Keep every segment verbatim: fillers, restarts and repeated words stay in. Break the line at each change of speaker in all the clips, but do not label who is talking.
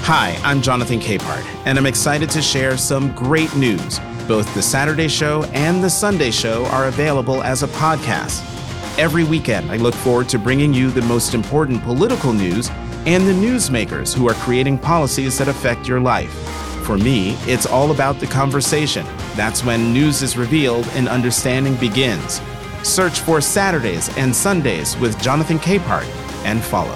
Hi, I'm Jonathan Capehart, and I'm excited to share some great news. Both the Saturday Show and the Sunday Show are available as a podcast. Every weekend, I look forward to bringing you the most important political news and the newsmakers who are creating policies that affect your life. For me, it's all about the conversation. That's when news is revealed and understanding begins. Search for Saturdays and Sundays with Jonathan Capehart and follow.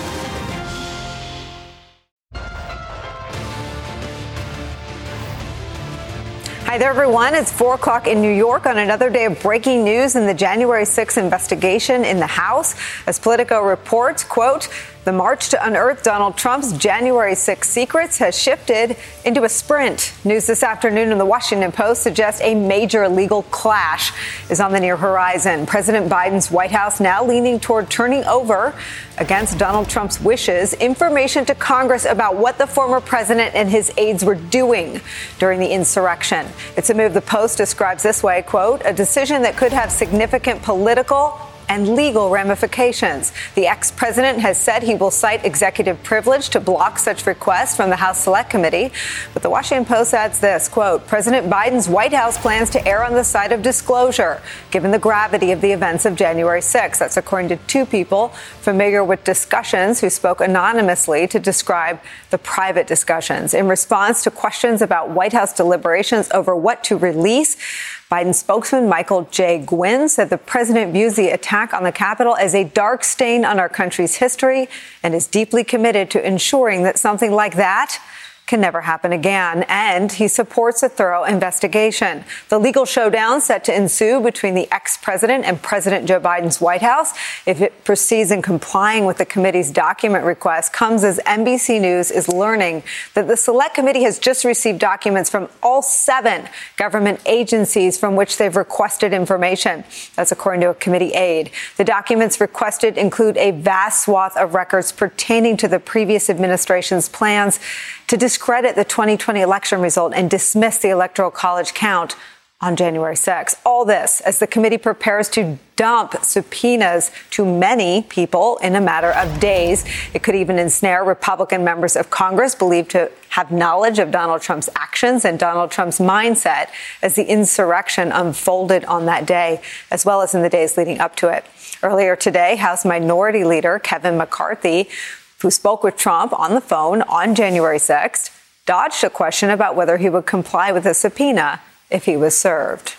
Hi there, everyone. It's four o'clock in New York on another day of breaking news in the January sixth investigation in the House. As Politico reports, quote, the march to unearth Donald Trump's January sixth secrets has shifted into a sprint. News this afternoon in the Washington Post suggests a major legal clash is on the near horizon. President Biden's White House now leaning toward turning over, against Donald Trump's wishes, information to Congress about what the former president and his aides were doing during the insurrection. It's a move the Post describes this way, quote, a decision that could have significant political and legal ramifications. The ex-president has said he will cite executive privilege to block such requests from the House Select Committee. But the Washington Post adds this, quote, President Biden's White House plans to err on the side of disclosure, given the gravity of the events of January sixth. That's according to two people familiar with discussions who spoke anonymously to describe the private discussions. In response to questions about White House deliberations over what to release, Biden spokesman Michael J. Gwynn said the president views the attack on the Capitol as a dark stain on our country's history and is deeply committed to ensuring that something like that can never happen again. And he supports a thorough investigation. The legal showdown set to ensue between the ex-president and President Joe Biden's White House, if it proceeds in complying with the committee's document request, comes as N B C News is learning that the Select Committee has just received documents from all seven government agencies from which they've requested information. That's according to a committee aide. The documents requested include a vast swath of records pertaining to the previous administration's plans to discredit the twenty twenty election result and dismiss the Electoral College count on January sixth. All this as the committee prepares to dump subpoenas to many people in a matter of days. It could even ensnare Republican members of Congress believed to have knowledge of Donald Trump's actions and Donald Trump's mindset as the insurrection unfolded on that day, as well as in the days leading up to it. Earlier today, House Minority Leader Kevin McCarthy, who spoke with Trump on the phone on January sixth, dodged a question about whether he would comply with a subpoena if he was served.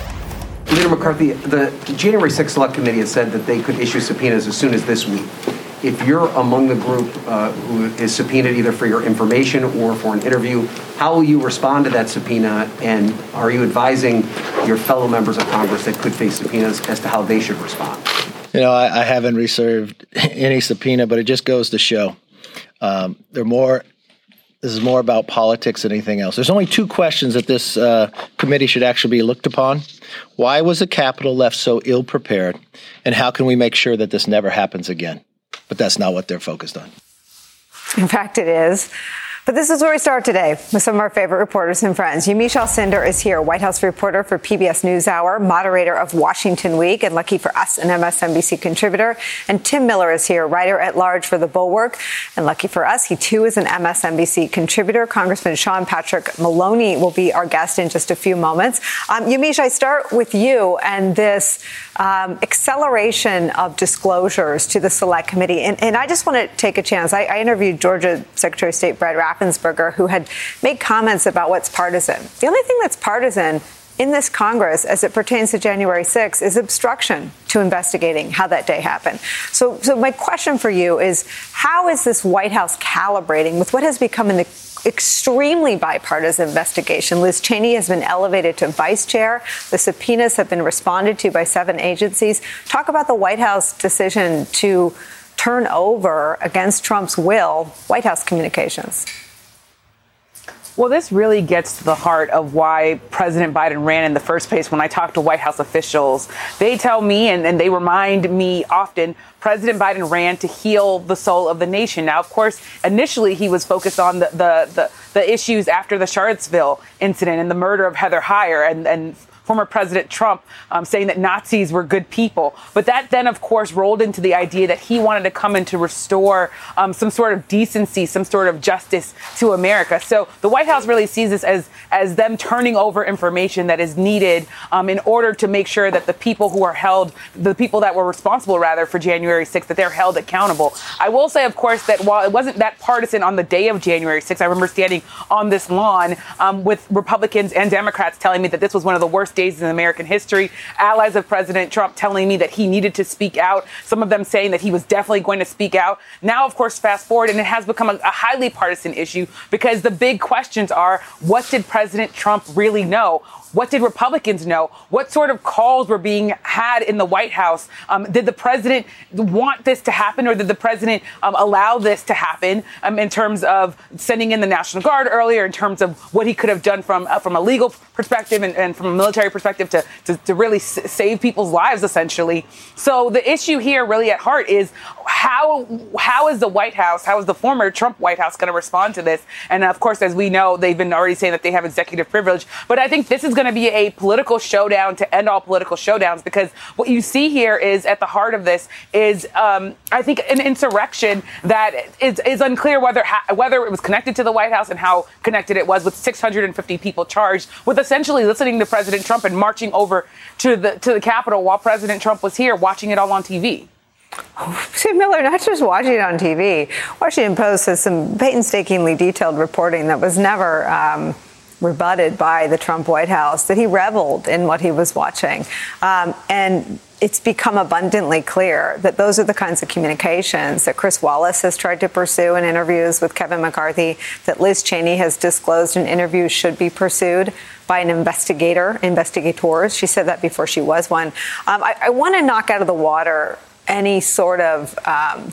Leader McCarthy, the January sixth Select Committee has said that they could issue subpoenas as soon as this week. If you're among the group uh, who is subpoenaed either for your information or for an interview, how will you respond to that subpoena? And are you advising your fellow members of Congress that could face subpoenas as to how they should respond?
You know, I, I haven't received any subpoena, but it just goes to show um, they're more. This is more about politics than anything else. There's only two questions that this uh, committee should actually be looked upon. Why was the Capitol left so ill prepared? And how can we make sure that this never happens again? But that's not what they're focused on.
In fact, it is. But this is where we start today with some of our favorite reporters and friends. Yamiche Alcindor is here, White House reporter for P B S NewsHour, moderator of Washington Week, and lucky for us, an M S N B C contributor. And Tim Miller is here, writer at large for The Bulwark, and lucky for us, he too is an M S N B C contributor. Congressman Sean Patrick Maloney will be our guest in just a few moments. Um, Yamiche, I start with you and this um, acceleration of disclosures to the Select Committee. And, and I just want to take a chance. I, I interviewed Georgia Secretary of State Brad Raffensperger, who had made comments about what's partisan. The only thing that's partisan in this Congress, as it pertains to January sixth, is obstruction to investigating how that day happened. So, so my question for you is, how is this White House calibrating with what has become an extremely bipartisan investigation? Liz Cheney has been elevated to vice chair. The subpoenas have been responded to by seven agencies. Talk about the White House decision to turn over, against Trump's will, White House communications.
Well, this really gets to the heart of why President Biden ran in the first place. When I talk to White House officials, they tell me, and, and they remind me often, President Biden ran to heal the soul of the nation. Now, of course, initially he was focused on the the, the, the issues after the Charlottesville incident and the murder of Heather Heyer, and, and former President Trump, um, saying that Nazis were good people. But that then, of course, rolled into the idea that he wanted to come in to restore um, some sort of decency, some sort of justice to America. So the White House really sees this as, as them turning over information that is needed um, in order to make sure that the people who are held, the people that were responsible, rather, for January sixth, that they're held accountable. I will say, of course, that while it wasn't that partisan on the day of January sixth, I remember standing on this lawn um, with Republicans and Democrats telling me that this was one of the worst days in American history, allies of President Trump telling me that he needed to speak out, some of them saying that he was definitely going to speak out. Now, of course, fast forward, and it has become a, a highly partisan issue because the big questions are, what did President Trump really know? What did Republicans know? What sort of calls were being had in the White House? Um, did the president want this to happen, or did the president um, allow this to happen um, in terms of sending in the National Guard earlier, in terms of what he could have done from uh, from a legal perspective and, and from a military perspective to, to, to really s- save people's lives, essentially? So the issue here really at heart is how how is the White House, how is the former Trump White House going to respond to this? And of course, as we know, they've been already saying that they have executive privilege. But I think this is going to be a political showdown to end all political showdowns, because what you see here is at the heart of this is, um, I think, an insurrection that is, is unclear whether ha- whether it was connected to the White House and how connected it was, with six hundred fifty people charged with essentially listening to President Trump and marching over to the to the Capitol while President Trump was here, watching it all on T V.
Steve Miller, not just watching it on T V. Washington Post has some painstakingly detailed reporting that was never um, rebutted by the Trump White House, that he reveled in what he was watching. Um, and it's become abundantly clear that those are the kinds of communications that Chris Wallace has tried to pursue in interviews with Kevin McCarthy, that Liz Cheney has disclosed in interviews should be pursued by an investigator, investigators. She said that before she was one. Um, I, I want to knock out of the water any sort of um,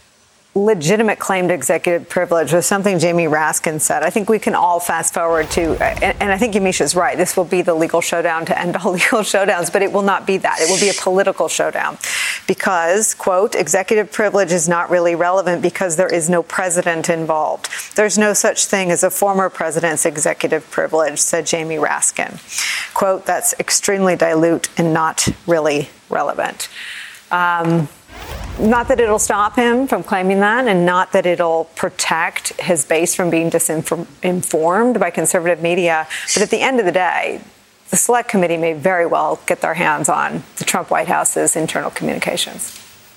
legitimate claim to executive privilege was something Jamie Raskin said. I think we can all fast forward to, and, and I think Yamisha's right, this will be the legal showdown to end all legal showdowns, but it will not be that. It will be a political showdown because, quote, executive privilege is not really relevant because there is no president involved. There's no such thing as a former president's executive privilege, said Jamie Raskin. Quote, that's extremely dilute and not really relevant. Um, Not that it'll stop him from claiming that, and not that it'll protect his base from being disinformed by conservative media. But at the end of the day, the Select Committee may very well get their hands on the Trump White House's internal communications.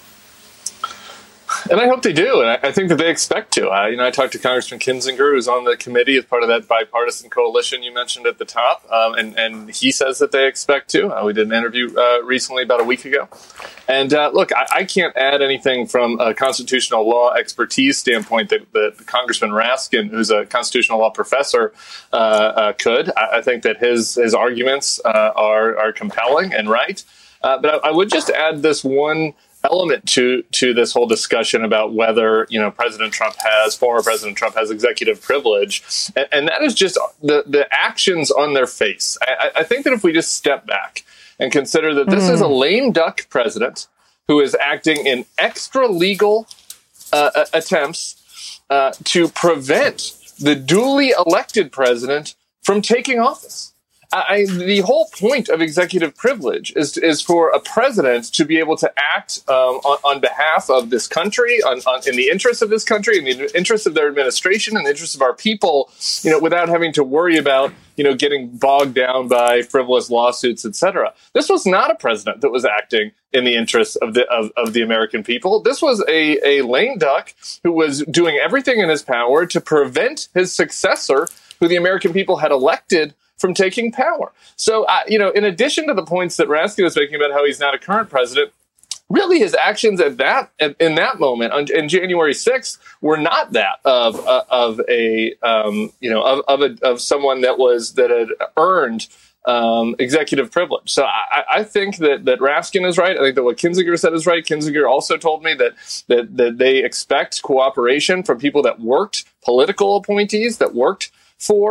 And I hope they do, and I, I think that they expect to. Uh, you know, I talked to Congressman Kinzinger, who's on the committee as part of that bipartisan coalition you mentioned at the top, um, and, and he says that they expect to. Uh, we did an interview uh, recently, about a week ago. And uh, look, I, I can't add anything from a constitutional law expertise standpoint that, that Congressman Raskin, who's a constitutional law professor, uh, uh, could. I, I think that his his arguments uh, are, are compelling and right. Uh, but I, I would just add this one element to to this whole discussion about whether, you know, President Trump has, former President Trump has executive privilege. And, and that is just the, the actions on their face. I, I think that if we just step back and consider that this mm. is a lame duck president who is acting in extra legal uh, attempts uh, to prevent the duly elected president from taking office. I, the whole point of executive privilege is is for a president to be able to act um, on, on behalf of this country, on, on, in the interest of this country, in the interest of their administration, in the interest of our people, you know, without having to worry about, you know, getting bogged down by frivolous lawsuits, et cetera. This was not a president that was acting in the interest of the of, of the American people. This was a, a lame duck who was doing everything in his power to prevent his successor, who the American people had elected, from taking power. So, uh, you know, in addition to the points that Raskin was making about how he's not a current president, really his actions at that at, in that moment on in January sixth were not that of uh, of a um, you know of of, a, of someone that was that had earned um, executive privilege. So I, I think that that Raskin is right. I think that what Kinzinger said is right. Kinzinger also told me that that that they expect cooperation from people that worked, political appointees that worked for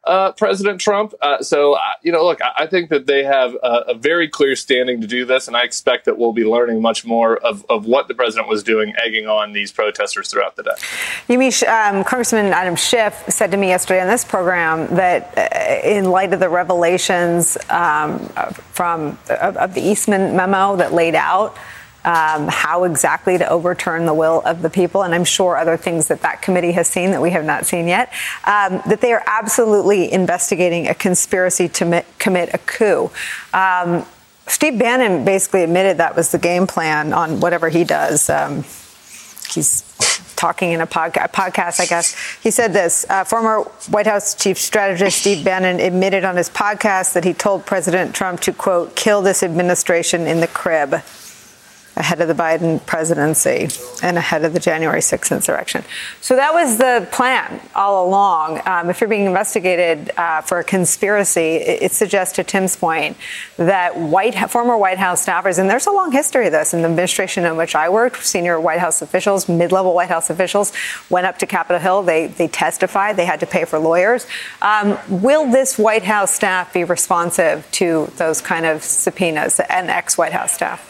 uh, President Trump. Uh, so, uh, you know, look, I, I think that they have a, a very clear standing to do this, and I expect that we'll be learning much more of, of what the president was doing, egging on these protesters throughout the day.
Yamiche, um, Congressman Adam Schiff said to me yesterday on this program that uh, in light of the revelations um, from of, of the Eastman memo that laid out Um, how exactly to overturn the will of the people, and I'm sure other things that that committee has seen that we have not seen yet, um, that they are absolutely investigating a conspiracy to mi- commit a coup. Um, Steve Bannon basically admitted that was the game plan on whatever he does. Um, he's talking in a, podca- a podcast, I guess. He said this, uh, former White House chief strategist Steve Bannon admitted on his podcast that he told President Trump to, quote, kill this administration in the crib, ahead of the Biden presidency and ahead of the January sixth insurrection. So that was the plan all along. Um, if you're being investigated uh, for a conspiracy, it, it suggests, to Tim's point, that white former White House staffers, and there's a long history of this in the administration in which I worked, senior White House officials, mid-level White House officials went up to Capitol Hill. They, they testified. They had to pay for lawyers. Um, will this White House staff be responsive to those kind of subpoenas and ex-White House staff?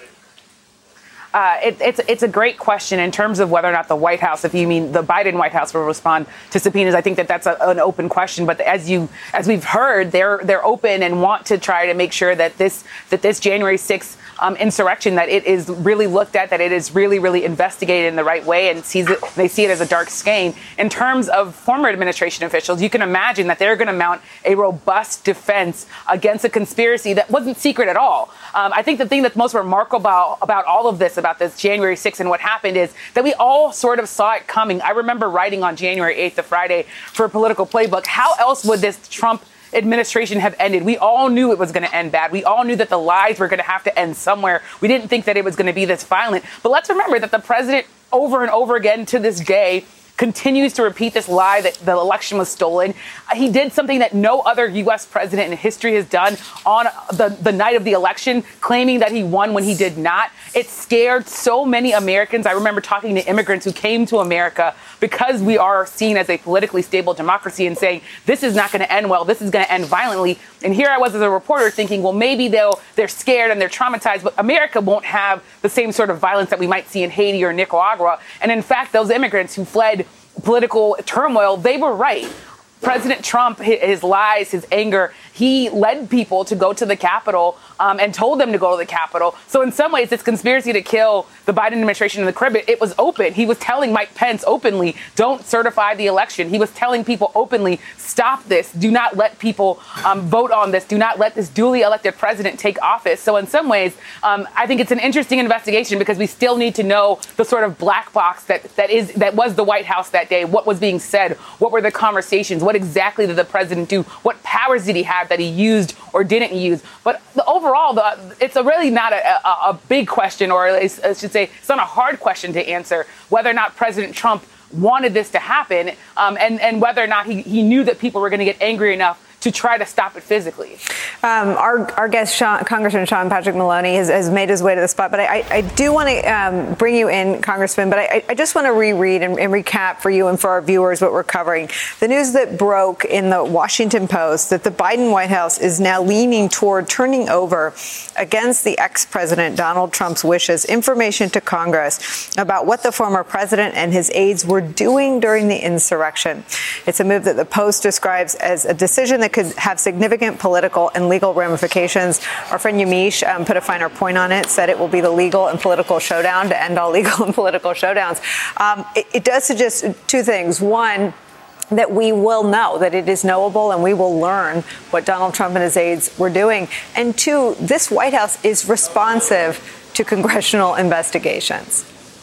Uh, it, it's it's a great question in terms of whether or not the White House, if you mean the Biden White House, will respond to subpoenas. I think that that's a, an open question. But as you as we've heard, they're they're open and want to try to make sure that this that this January sixth um, insurrection, that it is really looked at, that it is really, really investigated in the right way, and sees it, they see it as a dark stain. In terms of former administration officials, you can imagine that they're going to mount a robust defense against a conspiracy that wasn't secret at all. Um, I think the thing that's most remarkable about, about all of this, about this January sixth and what happened, is that we all sort of saw it coming. I remember writing on January eighth, the Friday, for a Political Playbook, how else would this Trump administration have ended? We all knew it was going to end bad. We all knew that the lies were going to have to end somewhere. We didn't think that it was going to be this violent. But let's remember that the president, over and over again to this day, continues to repeat this lie that the election was stolen. He did something that no other U S president in history has done on the, the night of the election, claiming that he won when he did not. It scared so many Americans. I remember talking to immigrants who came to America because we are seen as a politically stable democracy and saying, this is not going to end well. This is going to end violently. And here I was as a reporter thinking, well, maybe they'll, they're scared and they're traumatized, but America won't have the same sort of violence that we might see in Haiti or Nicaragua. And in fact, those immigrants who fled political turmoil, they were right. President Trump, his lies, his anger, he led people to go to the Capitol um, and told them to go to the Capitol. So in some ways, this conspiracy to kill the Biden administration in the crib, it, it was open. He was telling Mike Pence openly, don't certify the election. He was telling people openly, stop this. Do not let people um, vote on this. Do not let this duly elected president take office. So in some ways, um, I think it's an interesting investigation because we still need to know the sort of black box that, that is that was the White House that day. What was being said? What were the conversations? What exactly did the president do? What powers did he have that he used or didn't use? But the overall, the, it's a really not a, a, a big question, or I should say, it's not a hard question to answer, whether or not President Trump wanted this to happen, um, and, and whether or not he, he knew that people were going to get angry enough to try to stop it physically. Um, our, our guest, Sean, Congressman Sean Patrick Maloney, has, has made his way to the spot. But I, I do want to um, bring you in, Congressman, but I, I just want to reread and, and recap for you and for our viewers what we're covering. The news that broke in the Washington Post that the Biden White House is now leaning toward turning over, against the ex-president Donald Trump's wishes, information to Congress about what the former president and his aides were doing during the insurrection. It's a move that the Post describes as a decision that could have significant political and legal ramifications. Our friend Yamiche um, put a finer point on it, said it will be the legal and political showdown to end all legal and political showdowns. Um, it, it does suggest two things. One, that we will know, that it is knowable, and we will learn what Donald Trump and his aides were doing. And two, this White House is responsive to congressional investigations.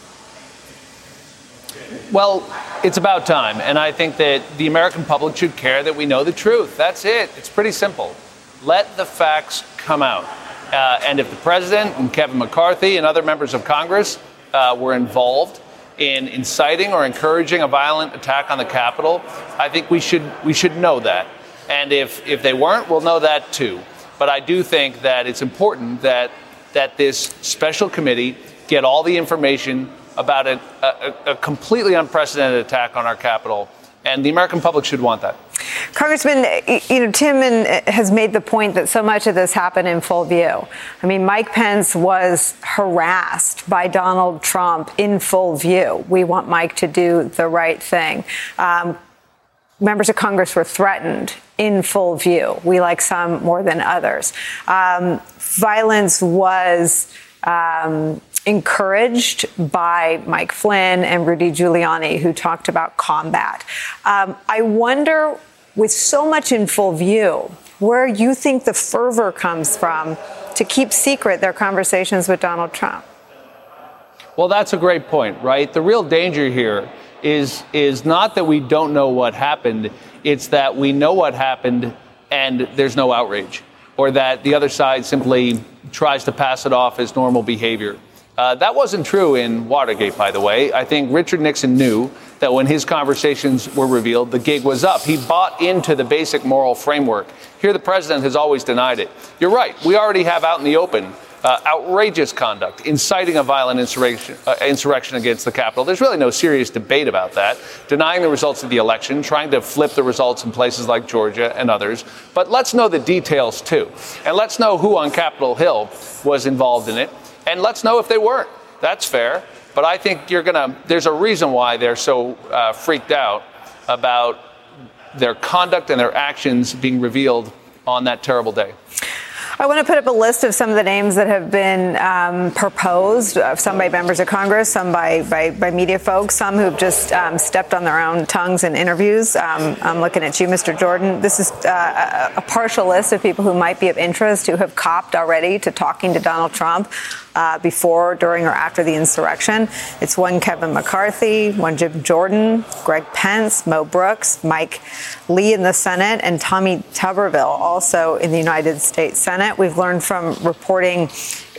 Well, it's about time. And I think that the American public should care that we know the truth. That's it. It's pretty simple. Let the facts come out. Uh, and if the president and Kevin McCarthy and other members of Congress uh, were involved in inciting or encouraging a violent attack on the Capitol, I think we should we should know that. And if, if they weren't, we'll know that too. But I do think that it's important that that this special committee get all the information about a, a, a completely unprecedented attack on our Capitol. And the American public should want that.
Congressman, you know, Tim has made the point that so much of this happened in full view. I mean, Mike Pence was harassed by Donald Trump in full view. We want Mike to do the right thing. Um, members of Congress were threatened in full view. We like some more than others. Um, violence was um, encouraged by Mike Flynn and Rudy Giuliani, who talked about combat. Um, I wonder, with so much in full view, where you think the fervor comes from to keep secret their conversations with Donald Trump.
Well, that's a great point, right? The real danger here is is not that we don't know what happened. It's that we know what happened and there's no outrage, or that the other side simply tries to pass it off as normal behavior. Uh, that wasn't true in Watergate, by the way. I think Richard Nixon knew that when his conversations were revealed, the gig was up. He bought into the basic moral framework. Here, the president has always denied it. You're right. We already have out in the open uh, outrageous conduct, inciting a violent insurrection, uh, insurrection against the Capitol. There's really no serious debate about that. Denying the results of the election, trying to flip the results in places like Georgia and others. But let's know the details, too. And let's know who on Capitol Hill was involved in it. And let's know if they weren't. That's fair. But I think you're going to, there's a reason why they're so uh, freaked out about their conduct and their actions being revealed on that terrible day.
I want to put up a list of some of the names that have been um, proposed, uh, some by members of Congress, some by, by, by media folks, some who've just um, stepped on their own tongues in interviews. Um, I'm looking at you, Mister Jordan. This is uh, a, a partial list of people who might be of interest, who have copped already to talking to Donald Trump uh, before, during, or after the insurrection. It's one Kevin McCarthy, one Jim Jordan, Greg Pence, Mo Brooks, Mike Lee in the Senate, and Tommy Tuberville, also in the United States Senate. We've learned from reporting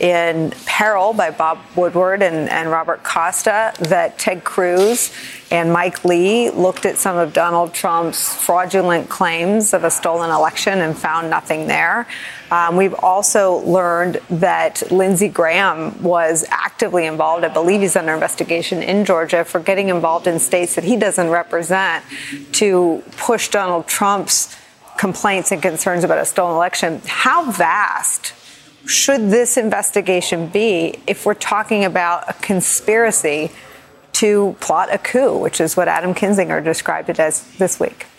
in Peril by Bob Woodward and, and Robert Costa that Ted Cruz and Mike Lee looked at some of Donald Trump's fraudulent claims of a stolen election and found nothing there. Um, we've also learned that Lindsey Graham was actively involved. I believe he's under investigation in Georgia for getting involved in states that he doesn't represent to push Donald Trump's complaints and concerns about a stolen election. How vast should this investigation be if we're talking about a conspiracy to plot a coup, which is what Adam Kinzinger described it as this week?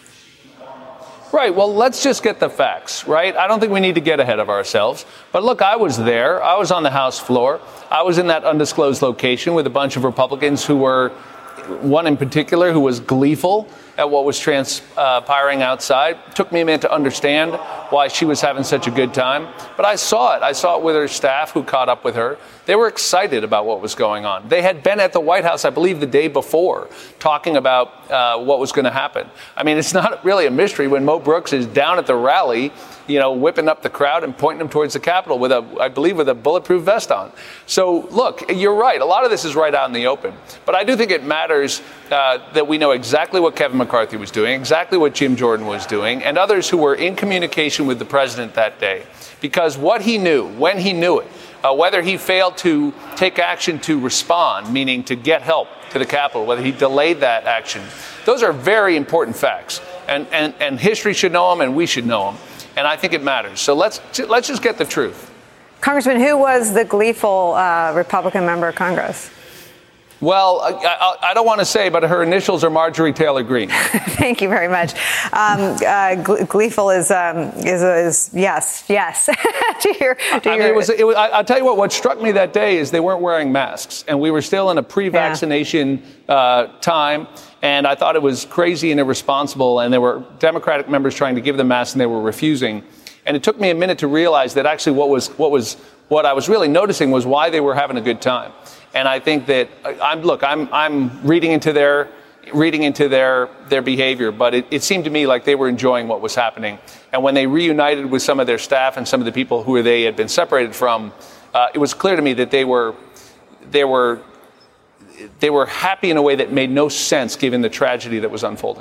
Right. Well, let's just get the facts, right? I don't think we need to get ahead of ourselves. But look, I was there. I was on the House floor. I was in that undisclosed location with a bunch of Republicans who were, one in particular, who was gleeful at what was transpiring outside. It took me a minute to understand why she was having such a good time. But I saw it. I saw it with her staff who caught up with her. They were excited about what was going on. They had been at the White House, I believe, the day before, talking about uh, what was going to happen. I mean, it's not really a mystery when Mo Brooks is down at the rally, you know, whipping up the crowd and pointing them towards the Capitol with a, I believe, with a bulletproof vest on. So, look, you're right. A lot of this is right out in the open. But I do think it matters uh, that we know exactly what Kevin McCarthy was doing, exactly what Jim Jordan was doing, and others who were in communication with the president that day. Because what he knew, when he knew it, uh, whether he failed to take action to respond, meaning to get help to the Capitol, whether he delayed that action, those are very important facts. And, and, and history should know them, and we should know them. And I think it matters. So let's let's just get the truth.
Congressman, who was the gleeful uh, Republican member of Congress?
Well, I, I, I don't want to say, but her initials are Marjorie Taylor Greene.
Thank you very much. Um, uh, gleeful is, um, is, is yes, yes. to your, to
I mean,
your...
it was, it was, I'll tell you what, what struck me that day is they weren't wearing masks, and we were still in a pre-vaccination yeah. uh, time. And I thought it was crazy and irresponsible. And there were Democratic members trying to give them masks, and they were refusing. And it took me a minute to realize that actually what was what was what I was really noticing was why they were having a good time. And I think that I'm look, I'm I'm reading into their reading into their their behavior, but it, it seemed to me like they were enjoying what was happening. And when they reunited with some of their staff and some of the people who they had been separated from, uh, it was clear to me that they were they were. They were happy in a way that made no sense given the tragedy that was unfolding.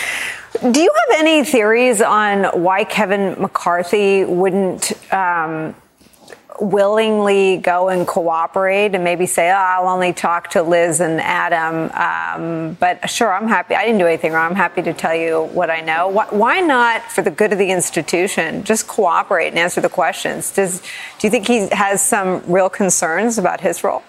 Do you have any theories on why Kevin McCarthy wouldn't um, willingly go and cooperate and maybe say, oh, I'll only talk to Liz and Adam. Um, but sure, I'm happy. I didn't do anything wrong. I'm happy to tell you what I know. Why, why not, for the good of the institution, just cooperate and answer the questions? Does, do you think he has some real concerns about his role?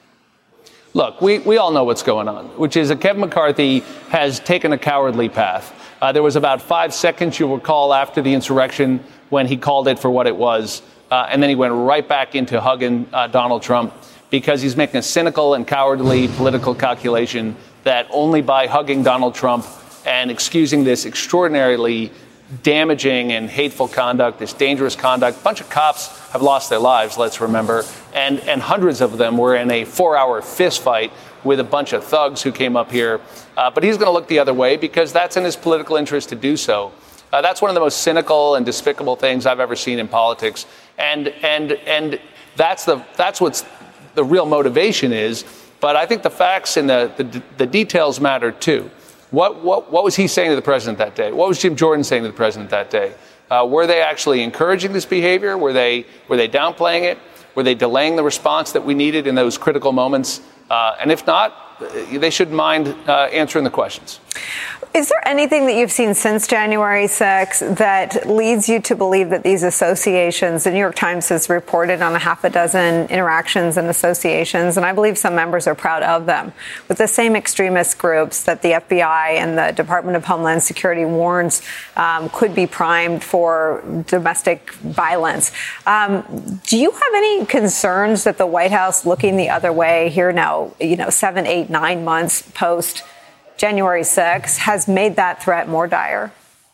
Look, we, we all know what's going on, which is that Kevin McCarthy has taken a cowardly path. Uh, there was about five seconds, you'll recall, after the insurrection when he called it for what it was. Uh, and then he went right back into hugging uh, Donald Trump because he's making a cynical and cowardly political calculation that only by hugging Donald Trump and excusing this extraordinarily damaging and hateful conduct, this dangerous conduct. A bunch of cops have lost their lives, let's remember, and, and hundreds of them were in a four-hour fist fight with a bunch of thugs who came up here. Uh, but he's going to look the other way because that's in his political interest to do so. Uh, that's one of the most cynical and despicable things I've ever seen in politics. And and and that's the that's what's the real motivation is. But I think the facts and the, the, the details matter, too. What, what what was he saying to the president that day? What was Jim Jordan saying to the president that day? Uh, were they actually encouraging this behavior? Were they were they downplaying it? Were they delaying the response that we needed in those critical moments? Uh, and if not, they shouldn't mind uh, answering the questions.
Is there anything that you've seen since January sixth that leads you to believe that these associations, the New York Times has reported on a half a dozen interactions and associations, and I believe some members are proud of them, with the same extremist groups that the F B I and the Department of Homeland Security warns um, could be primed for domestic violence. Um, do you have any concerns that the White House looking the other way here now, you know, seven, eight, nine months post January sixth has made that threat more dire?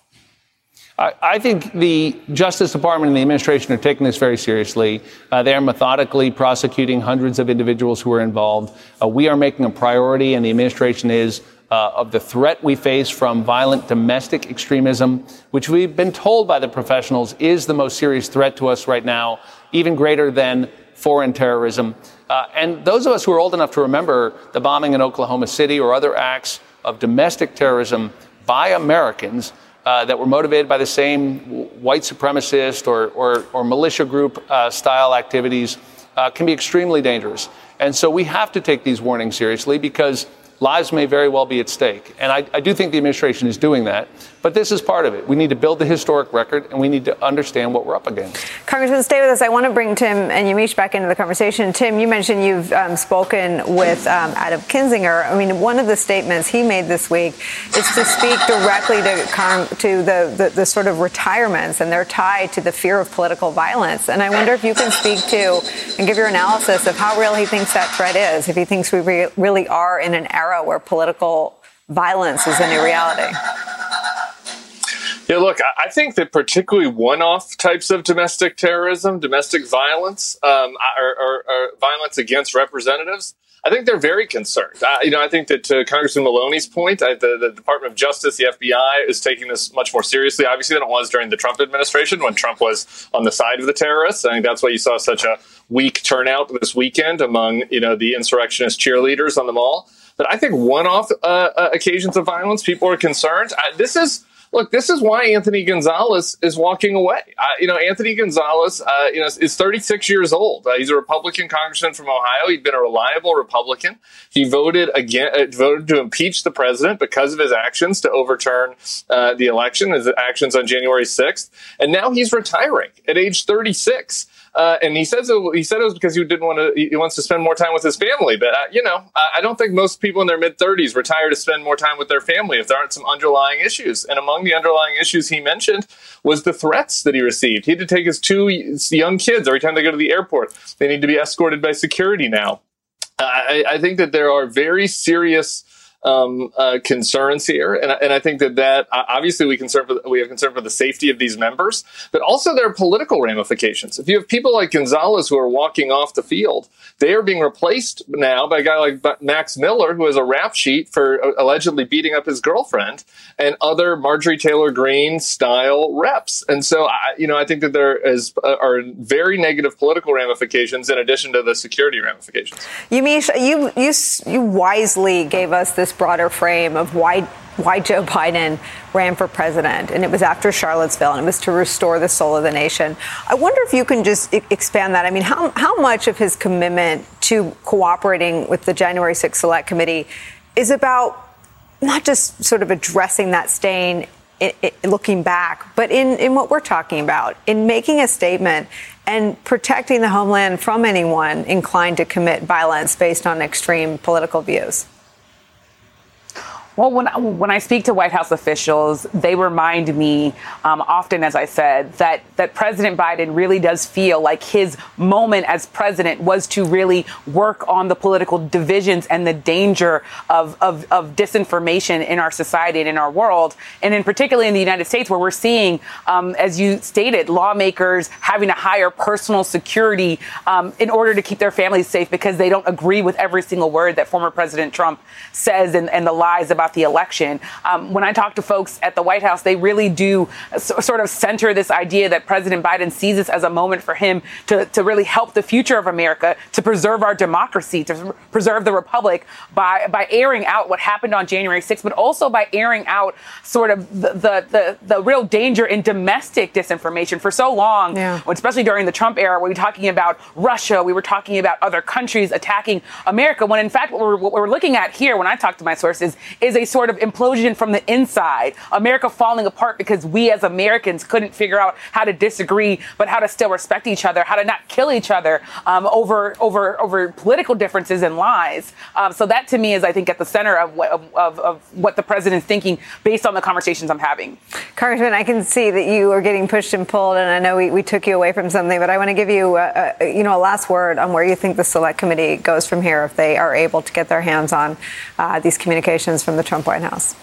I, I think the Justice Department and the administration are taking this very seriously. Uh, they are methodically prosecuting hundreds of individuals who are involved. Uh, we are making a priority, and the administration is, uh, of the threat we face from violent domestic extremism, which we've been told by the professionals is the most serious threat to us right now, even greater than foreign terrorism. Uh, and those of us who are old enough to remember the bombing in Oklahoma City or other acts of domestic terrorism by Americans uh, that were motivated by the same white supremacist or, or, or militia group uh, style activities uh, can be extremely dangerous. And so we have to take these warnings seriously because lives may very well be at stake. And I, I do think the administration is doing that. But this is part of it. We need to build the historic record, and we need to understand what we're up against.
Congressman, stay with us. I want to bring Tim and Yamiche back into the conversation. Tim, you mentioned you've um, spoken with um, Adam Kinzinger. I mean, one of the statements he made this week is to speak directly to, con- to the, the, the sort of retirements, and they're tied to the fear of political violence. And I wonder if you can speak to and give your analysis of how real he thinks that threat is, if he thinks we re- really are in an era where political violence is a new reality.
Yeah, look, I think that particularly one-off types of domestic terrorism, domestic violence, um, or, or, or violence against representatives, I think they're very concerned. Uh, you know, I think that to Congressman Maloney's point, I, the, the Department of Justice, the F B I, is taking this much more seriously, obviously, than it was during the Trump administration when Trump was on the side of the terrorists. I think that's why you saw such a weak turnout this weekend among, you know, the insurrectionist cheerleaders on the mall. But I think one-off uh, uh, occasions of violence, people are concerned. Uh, this is Look, this is why Anthony Gonzalez is walking away. Uh, you know, Anthony Gonzalez, uh, you know, is thirty-six years old. Uh, he's a Republican congressman from Ohio. He'd been a reliable Republican. He voted again, uh, voted to impeach the president because of his actions to overturn uh, the election, his actions on January sixth. And now he's retiring at age thirty-six. Uh, and he says it, he said it was because he didn't want to. He wants to spend more time with his family. But uh, you know, I don't think most people in their mid thirties retire to spend more time with their family if there aren't some underlying issues. And among the underlying issues he mentioned was the threats that he received. He had to take his two young kids every time they go to the airport. They need to be escorted by security now. Uh, I, I think that there are very serious Um, uh, concerns here, and, and I think that that uh, obviously we concern for we have concern for the safety of these members, but also there are political ramifications. If you have people like Gonzalez who are walking off the field, they are being replaced now by a guy like Max Miller, who has a rap sheet for uh, allegedly beating up his girlfriend, and other Marjorie Taylor Greene style reps. And so, I, you know, I think that there is uh, are very negative political ramifications in addition to the security ramifications.
Yamiche, you you you wisely gave us this broader frame of why why Joe Biden ran for president, and it was after Charlottesville, and it was to restore the soul of the nation. I wonder if you can just expand that. I mean, how how much of his commitment to cooperating with the January sixth Select Committee is about not just sort of addressing that stain, it, it, looking back, but in, in what we're talking about, in making a statement and protecting the homeland from anyone inclined to commit violence based on extreme political views?
Well, when, when I speak to White House officials, they remind me um, often, as I said, that, that President Biden really does feel like his moment as president was to really work on the political divisions and the danger of, of, of disinformation in our society and in our world. And in particularly in the United States, where we're seeing, um, as you stated, lawmakers having to hire personal security um, in order to keep their families safe because they don't agree with every single word that former President Trump says and, and the lies about the election. Um, when I talk to folks at the White House, they really do so, sort of center this idea that President Biden sees this as a moment for him to, to really help the future of America, to preserve our democracy, to preserve the republic by, by airing out what happened on January sixth, but also by airing out sort of the, the, the, the real danger in domestic disinformation. For so long, yeah. especially during the Trump era, we were talking about Russia, we were talking about other countries attacking America, when in fact what we're, what we're looking at here, when I talk to my sources, is a sort of implosion from the inside. America falling apart because we as Americans couldn't figure out how to disagree, but how to still respect each other, how to not kill each other um, over over over political differences and lies. Um, so that to me is, I think, at the center of what, of, of what the president's thinking based on the conversations I'm having.
Congressman, I can see that you are getting pushed and pulled, and I know we, we took you away from something, but I want to give you a, a, you know, a last word on where you think the Select Committee goes from here if they are able to get their hands on uh, these communications from the Trump White House.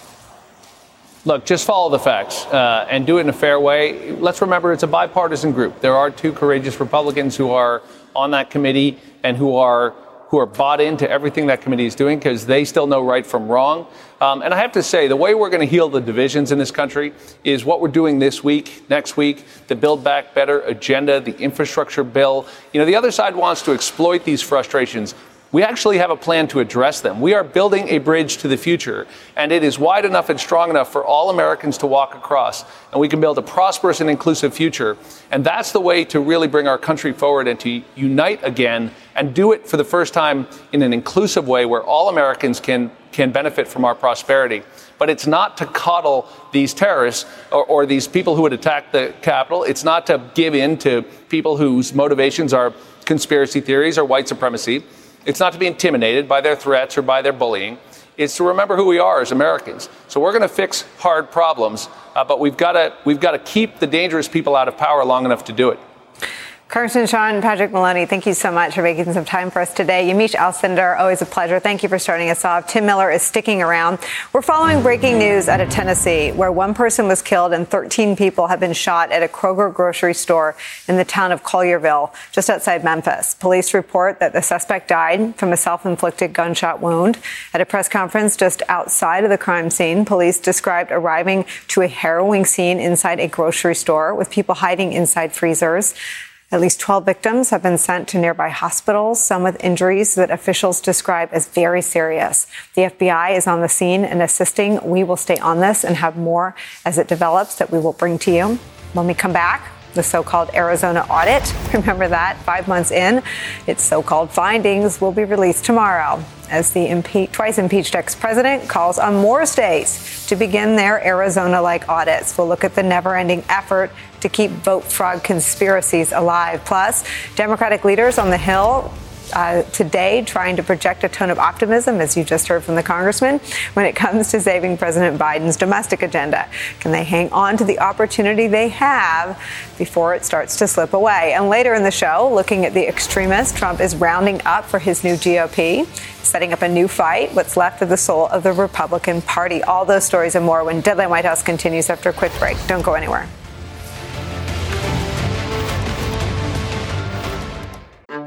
Look, just follow the facts uh, and do it in a fair way. Let's remember it's a bipartisan group. There are two courageous Republicans who are on that committee and who are who are bought into everything that committee is doing because they still know right from wrong. Um, and I have to say, the way we're going to heal the divisions in this country is what we're doing this week, next week, the Build Back Better agenda, the infrastructure bill. You know, the other side wants to exploit these frustrations. We actually have a plan to address them. We are building a bridge to the future, and it is wide enough and strong enough for all Americans to walk across, and we can build a prosperous and inclusive future. And that's the way to really bring our country forward and to unite again and do it for the first time in an inclusive way where all Americans can can benefit from our prosperity. But it's not to coddle these terrorists or, or these people who would attack the Capitol. It's not to give in to people whose motivations are conspiracy theories or white supremacy. It's not to be intimidated by their threats or by their bullying. It's to remember who we are as Americans. So we're going to fix hard problems, uh, but we've got to we've got to keep the dangerous people out of power long enough to do it.
Congressman Sean Patrick Maloney, thank you so much for making some time for us today. Yamiche Alcindor, always a pleasure. Thank you for starting us off. Tim Miller is sticking around. We're following breaking news out of Tennessee, where one person was killed and thirteen people have been shot at a Kroger grocery store in the town of Collierville, just outside Memphis. Police report that the suspect died from a self-inflicted gunshot wound. At a press conference just outside of the crime scene, police described arriving to a harrowing scene inside a grocery store with people hiding inside freezers. At least twelve victims have been sent to nearby hospitals, some with injuries that officials describe as very serious. The F B I is on the scene and assisting. We will stay on this and have more as it develops that we will bring to you. When we come back, the so-called Arizona audit. Remember that? Five months in, its so-called findings will be released tomorrow as the impe- twice impeached ex-president calls on more states to begin their Arizona-like audits. We'll look at the never-ending effort to keep vote fraud conspiracies alive. Plus, Democratic leaders on the Hill Uh, today trying to project a tone of optimism, as you just heard from the congressman, when it comes to saving President Biden's domestic agenda. Can they hang on to the opportunity they have before it starts to slip away? And later in the show, looking at the extremists Trump is rounding up for his new G O P, setting up a new fight, what's left of the soul of the Republican Party. All those stories and more when Deadline White House continues after a quick break. Don't go anywhere.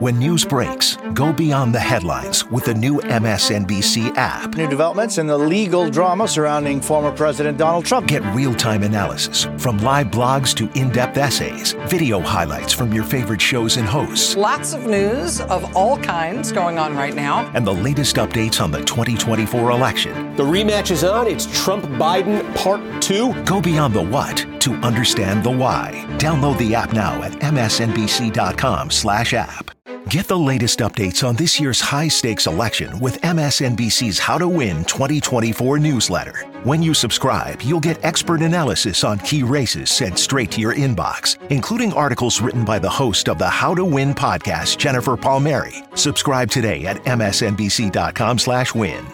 When news breaks, go beyond the headlines with the new M S N B C app.
New developments in the legal drama surrounding former President Donald Trump.
Get real-time analysis from live blogs to in-depth essays, video highlights from your favorite shows and hosts.
Lots of news of all kinds going on right now.
And the latest updates on the twenty twenty-four election.
The rematch is on. It's Trump-Biden Part two.
Go beyond the what to understand the why. Download the app now at M S N B C dot com slash app. Get the latest updates on this year's high-stakes election with M S N B C's How to Win twenty twenty-four newsletter. When you subscribe, you'll get expert analysis on key races sent straight to your inbox, including articles written by the host of the How to Win podcast, Jennifer Palmieri. Subscribe today at M S N B C dot com slash win.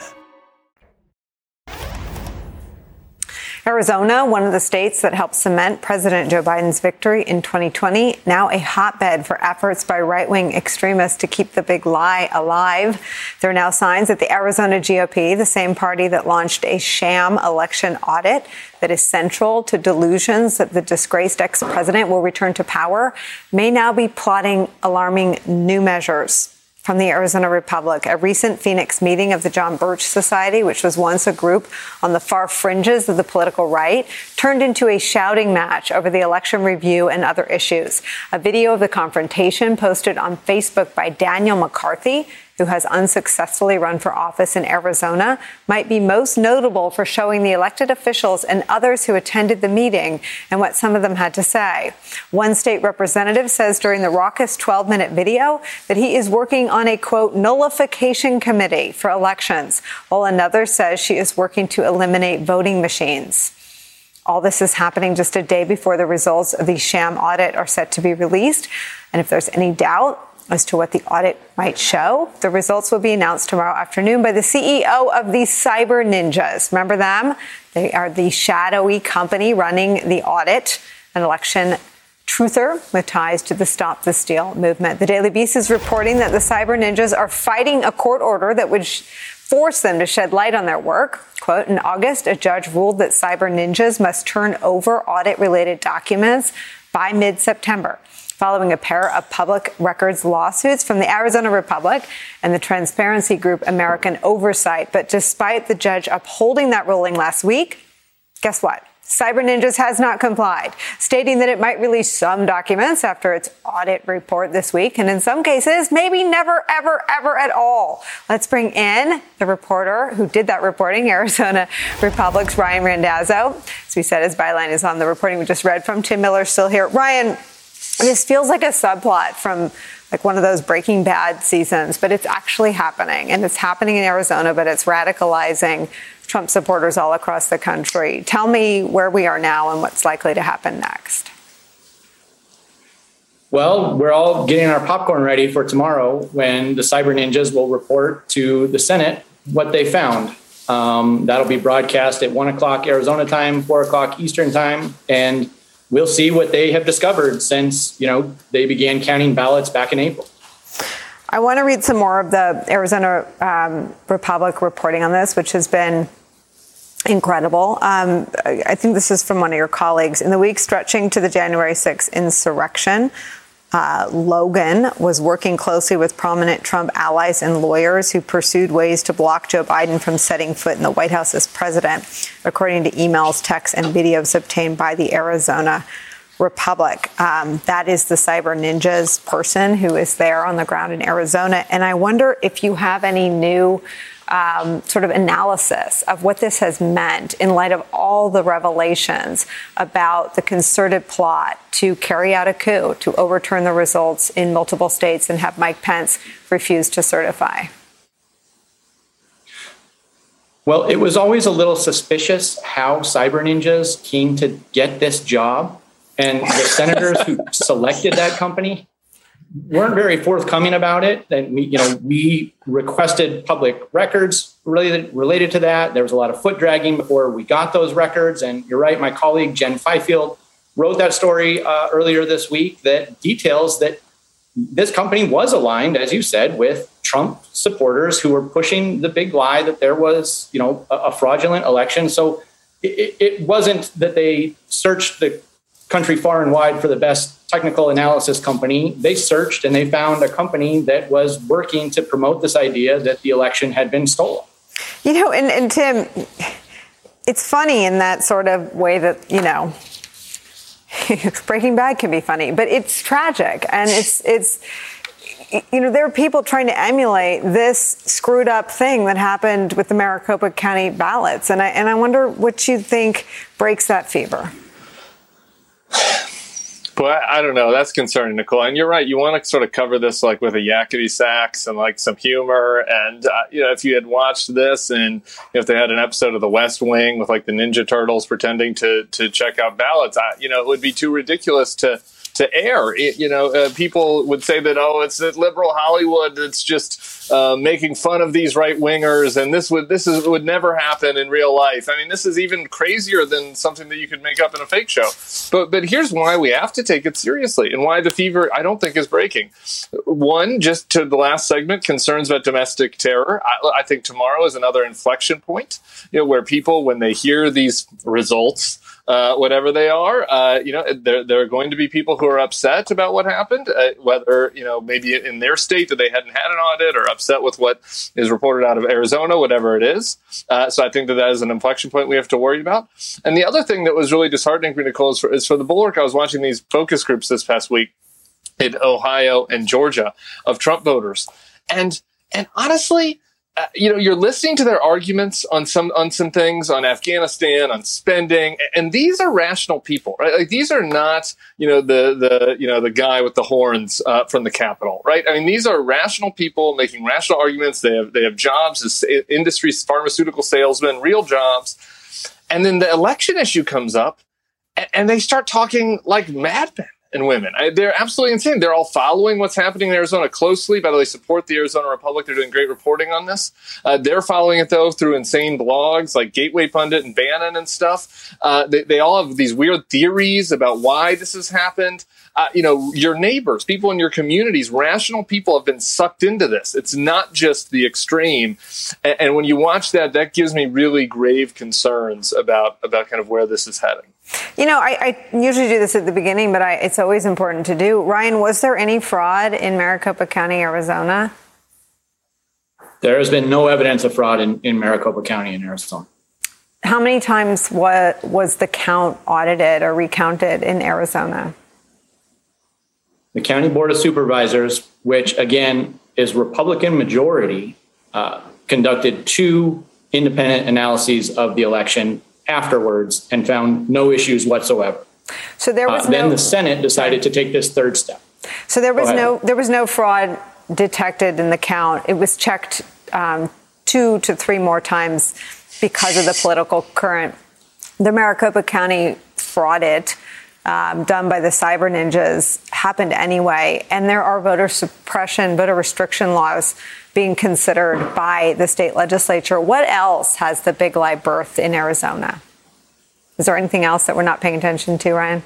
Arizona, one of the states that helped cement President Joe Biden's victory in twenty twenty, now a hotbed for efforts by right-wing extremists to keep the big lie alive. There are now signs that the Arizona G O P, the same party that launched a sham election audit that is central to delusions that the disgraced ex-president will return to power, may now be plotting alarming new measures. From the Arizona Republic, a recent Phoenix meeting of the John Birch Society, which was once a group on the far fringes of the political right, turned into a shouting match over the election review and other issues. A video of the confrontation posted on Facebook by Daniel McCarthy, who has unsuccessfully run for office in Arizona, might be most notable for showing the elected officials and others who attended the meeting and what some of them had to say. One state representative says during the raucous twelve-minute video that he is working on a, quote, nullification committee for elections, while another says she is working to eliminate voting machines. All this is happening just a day before the results of the sham audit are set to be released. And if there's any doubt as to what the audit might show, the results will be announced tomorrow afternoon by the C E O of the Cyber Ninjas. Remember them? They are the shadowy company running the audit, an election truther with ties to the Stop the Steal movement. The Daily Beast is reporting that the Cyber Ninjas are fighting a court order that would sh- force them to shed light on their work. Quote, in August, a judge ruled that Cyber Ninjas must turn over audit-related documents by mid-September, following a pair of public records lawsuits from the Arizona Republic and the transparency group American Oversight. But despite the judge upholding that ruling last week, guess what? Cyber Ninjas has not complied, stating that it might release some documents after its audit report this week, and in some cases, maybe never, ever, ever at all. Let's bring in the reporter who did that reporting, Arizona Republic's Ryan Randazzo. As we said, his byline is on the reporting we just read from. Tim Miller still here. Ryan, this feels like a subplot from like one of those Breaking Bad seasons, but it's actually happening, and it's happening in Arizona, but it's radicalizing Trump supporters all across the country. Tell me where we are now and what's likely to happen next.
Well, we're all getting our popcorn ready for tomorrow when the Cyber Ninjas will report to the Senate what they found. Um, that'll be broadcast at one o'clock Arizona time, four o'clock Eastern time, and we'll see what they have discovered since, you know, they began counting ballots back in April.
I want to read some more of the Arizona um, Republic reporting on this, which has been incredible. Um, I think this is from one of your colleagues. In the week stretching to the January sixth insurrection, uh, Logan was working closely with prominent Trump allies and lawyers who pursued ways to block Joe Biden from setting foot in the White House as president, according to emails, texts, and videos obtained by the Arizona Republic. Um, that is the Cyber Ninjas person who is there on the ground in Arizona. And I wonder if you have any new um, sort of analysis of what this has meant in light of all the revelations about the concerted plot to carry out a coup, to overturn the results in multiple states and have Mike Pence refuse to certify.
Well, it was always a little suspicious how Cyber Ninjas came to get this job. And the senators who selected that company weren't very forthcoming about it. And we, you know, we requested public records related related to that. There was a lot of foot dragging before we got those records. And you're right, my colleague Jen Fifield wrote that story uh, earlier this week that details that this company was aligned, as you said, with Trump supporters who were pushing the big lie that there was, you know, a, a fraudulent election. So it, it wasn't that they searched the country far and wide for the best technical analysis company. They searched and they found a company that was working to promote this idea that the election had been stolen.
You know, and, and Tim, it's funny in that sort of way that, you know, Breaking Bad can be funny, but it's tragic. And it's, it's, you know, there are people trying to emulate this screwed up thing that happened with the Maricopa County ballots. And I, and I wonder what you think breaks that fever.
Well, I don't know. That's concerning, Nicole. And you're right. You want to sort of cover this like with a yakety sax and like some humor. And, uh, you know, if you had watched this and you know, if they had an episode of The West Wing with like the Ninja Turtles pretending to to check out ballots, I, you know, it would be too ridiculous to to air. It, you know, uh, people would say that, oh, it's that liberal Hollywood that's just uh, making fun of these right wingers, and this would this is would never happen in real life. I mean, this is even crazier than something that you could make up in a fake show. But but here's why we have to take it seriously, and why the fever I don't think is breaking. One, just to the last segment, concerns about domestic terror. I, I think tomorrow is another inflection point, you know, where people, when they hear these results, Uh, whatever they are, uh, you know, there, there are going to be people who are upset about what happened, uh, whether, you know, maybe in their state that they hadn't had an audit, or upset with what is reported out of Arizona, whatever it is. Uh, so I think that that is an inflection point we have to worry about. And the other thing that was really disheartening for Nicole is for, is for the Bulwark. I was watching these focus groups this past week in Ohio and Georgia of Trump voters. And, and honestly, Uh, you know, you're listening to their arguments on some on some things, on Afghanistan, on spending, and these are rational people, right? Like, these are not, you know, the the you know the guy with the horns uh, from the Capitol, right? I mean, these are rational people making rational arguments. They have they have jobs as industry pharmaceutical salesmen, real jobs, and then the election issue comes up, and, and they start talking like madmen. And women, I, they're absolutely insane. They're all following what's happening in Arizona closely. By the way, support the Arizona Republic. They're doing great reporting on this. Uh, they're following it, though, through insane blogs like Gateway Pundit and Bannon and stuff. Uh, they, they all have these weird theories about why this has happened. Uh, you know, your neighbors, people in your communities, rational people have been sucked into this. It's not just the extreme. And, and when you watch that, that gives me really grave concerns about, about kind of where this is heading.
You know, I, I usually do this at the beginning, but I, it's always important to do. Ryan, was there any fraud in Maricopa County, Arizona?
There has been no evidence of fraud in, in Maricopa County in Arizona.
How many times what was the count audited or recounted in Arizona?
The County Board of Supervisors, which, again, is Republican majority, uh, conducted two independent analyses of the election afterwards and found no issues whatsoever.
So there was
uh, then
no,
the Senate decided to take this third step.
So there was no there was no fraud detected in the count. It was checked um, two to three more times because of the political current. The Maricopa County fraud it um, done by the cyber ninjas happened anyway, and there are voter suppression, voter restriction laws being considered by the state legislature. What else has the big lie birthed in Arizona? Is there anything else that we're not paying attention to, Ryan?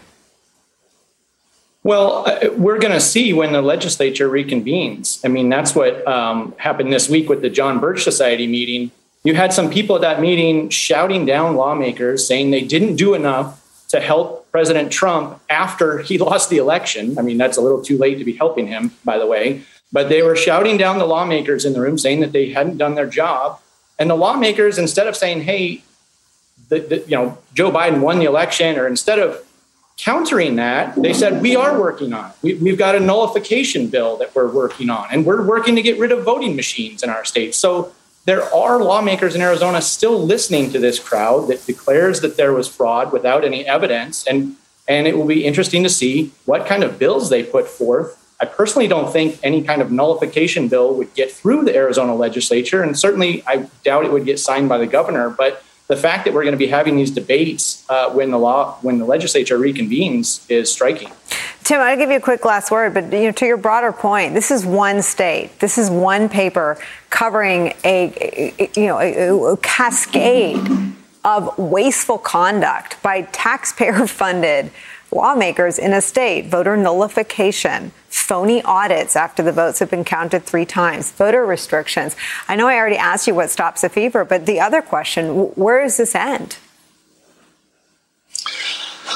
Well, uh, we're going to see when the legislature reconvenes. I mean, that's what um, happened this week with the John Birch Society meeting. You had some people at that meeting shouting down lawmakers, saying they didn't do enough to help President Trump after he lost the election. I mean, that's a little too late to be helping him, by the way. But they were shouting down the lawmakers in the room, saying that they hadn't done their job. And the lawmakers, instead of saying, hey, the, the, you know, Joe Biden won the election, or instead of countering that, they said, we are working on it. We, we've got a nullification bill that we're working on, and we're working to get rid of voting machines in our state. So there are lawmakers in Arizona still listening to this crowd that declares that there was fraud without any evidence. And, and it will be interesting to see what kind of bills they put forth. I personally don't think any kind of nullification bill would get through the Arizona legislature. And certainly I doubt it would get signed by the governor. But the fact that we're going to be having these debates uh, when the law, when the legislature reconvenes is striking.
Tim, I'll give you a quick last word, but you know, to your broader point, this is one state. This is one paper covering a, a you know a, a cascade of wasteful conduct by taxpayer-funded lawmakers in a state. Voter nullification, phony audits after the votes have been counted three times, voter restrictions. I know I already asked you what stops the fever, but the other question: where does this end?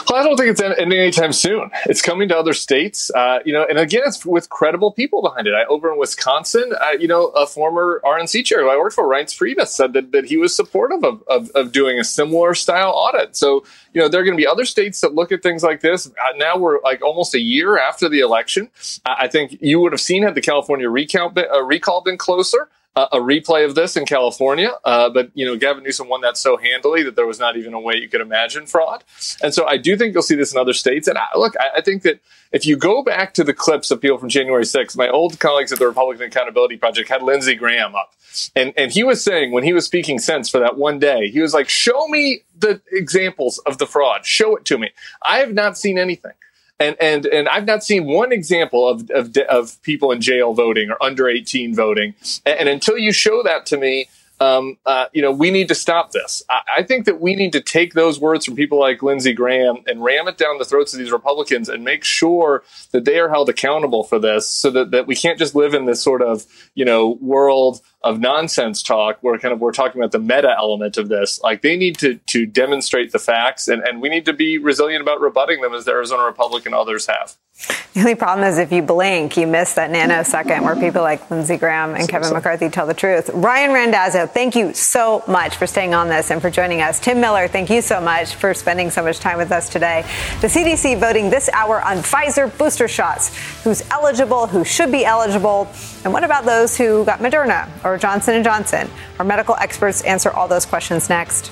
Well, I don't think it's ending anytime soon. It's coming to other states, uh, you know, and again, it's with credible people behind it. I, over in Wisconsin, uh, you know, a former R N C chair who I worked for, Reince Priebus, said that, that he was supportive of, of, of doing a similar style audit. So, you know, there are going to be other states that look at things like this. Uh, now we're like almost a year after the election. Uh, I think you would have seen had the California recount been, uh, recall been closer. Uh, a replay of this in California, uh, but you know Gavin Newsom won that so handily that there was not even a way you could imagine fraud. And so I do think you'll see this in other states. And I, look, I, I think that if you go back to the clips of people from January sixth, my old colleagues at the Republican Accountability Project had Lindsey Graham up, and and he was saying when he was speaking sense for that one day, he was like, "Show me the examples of the fraud. Show it to me." I have not seen anything. And and and I've not seen one example of of, of people in jail voting or under eighteen voting. And, and until you show that to me, um, uh, you know, we need to stop this. I, I think that we need to take those words from people like Lindsey Graham and ram it down the throats of these Republicans and make sure that they are held accountable for this, so that, that we can't just live in this sort of, you know, world of nonsense talk where kind of we're talking about the meta element of this. Like they need to to demonstrate the facts, and, and we need to be resilient about rebutting them as the Arizona Republican and others have.
The only problem is if you blink, you miss that nanosecond where people like Lindsey Graham and Kevin McCarthy tell the truth. Ryan Randazzo, thank you so much for staying on this and for joining us. Tim Miller, thank you so much for spending so much time with us today. The C D C voting this hour on Pfizer booster shots. Who's eligible, who should be eligible, and what about those who got Moderna or Johnson and Johnson? Our medical experts answer all those questions next.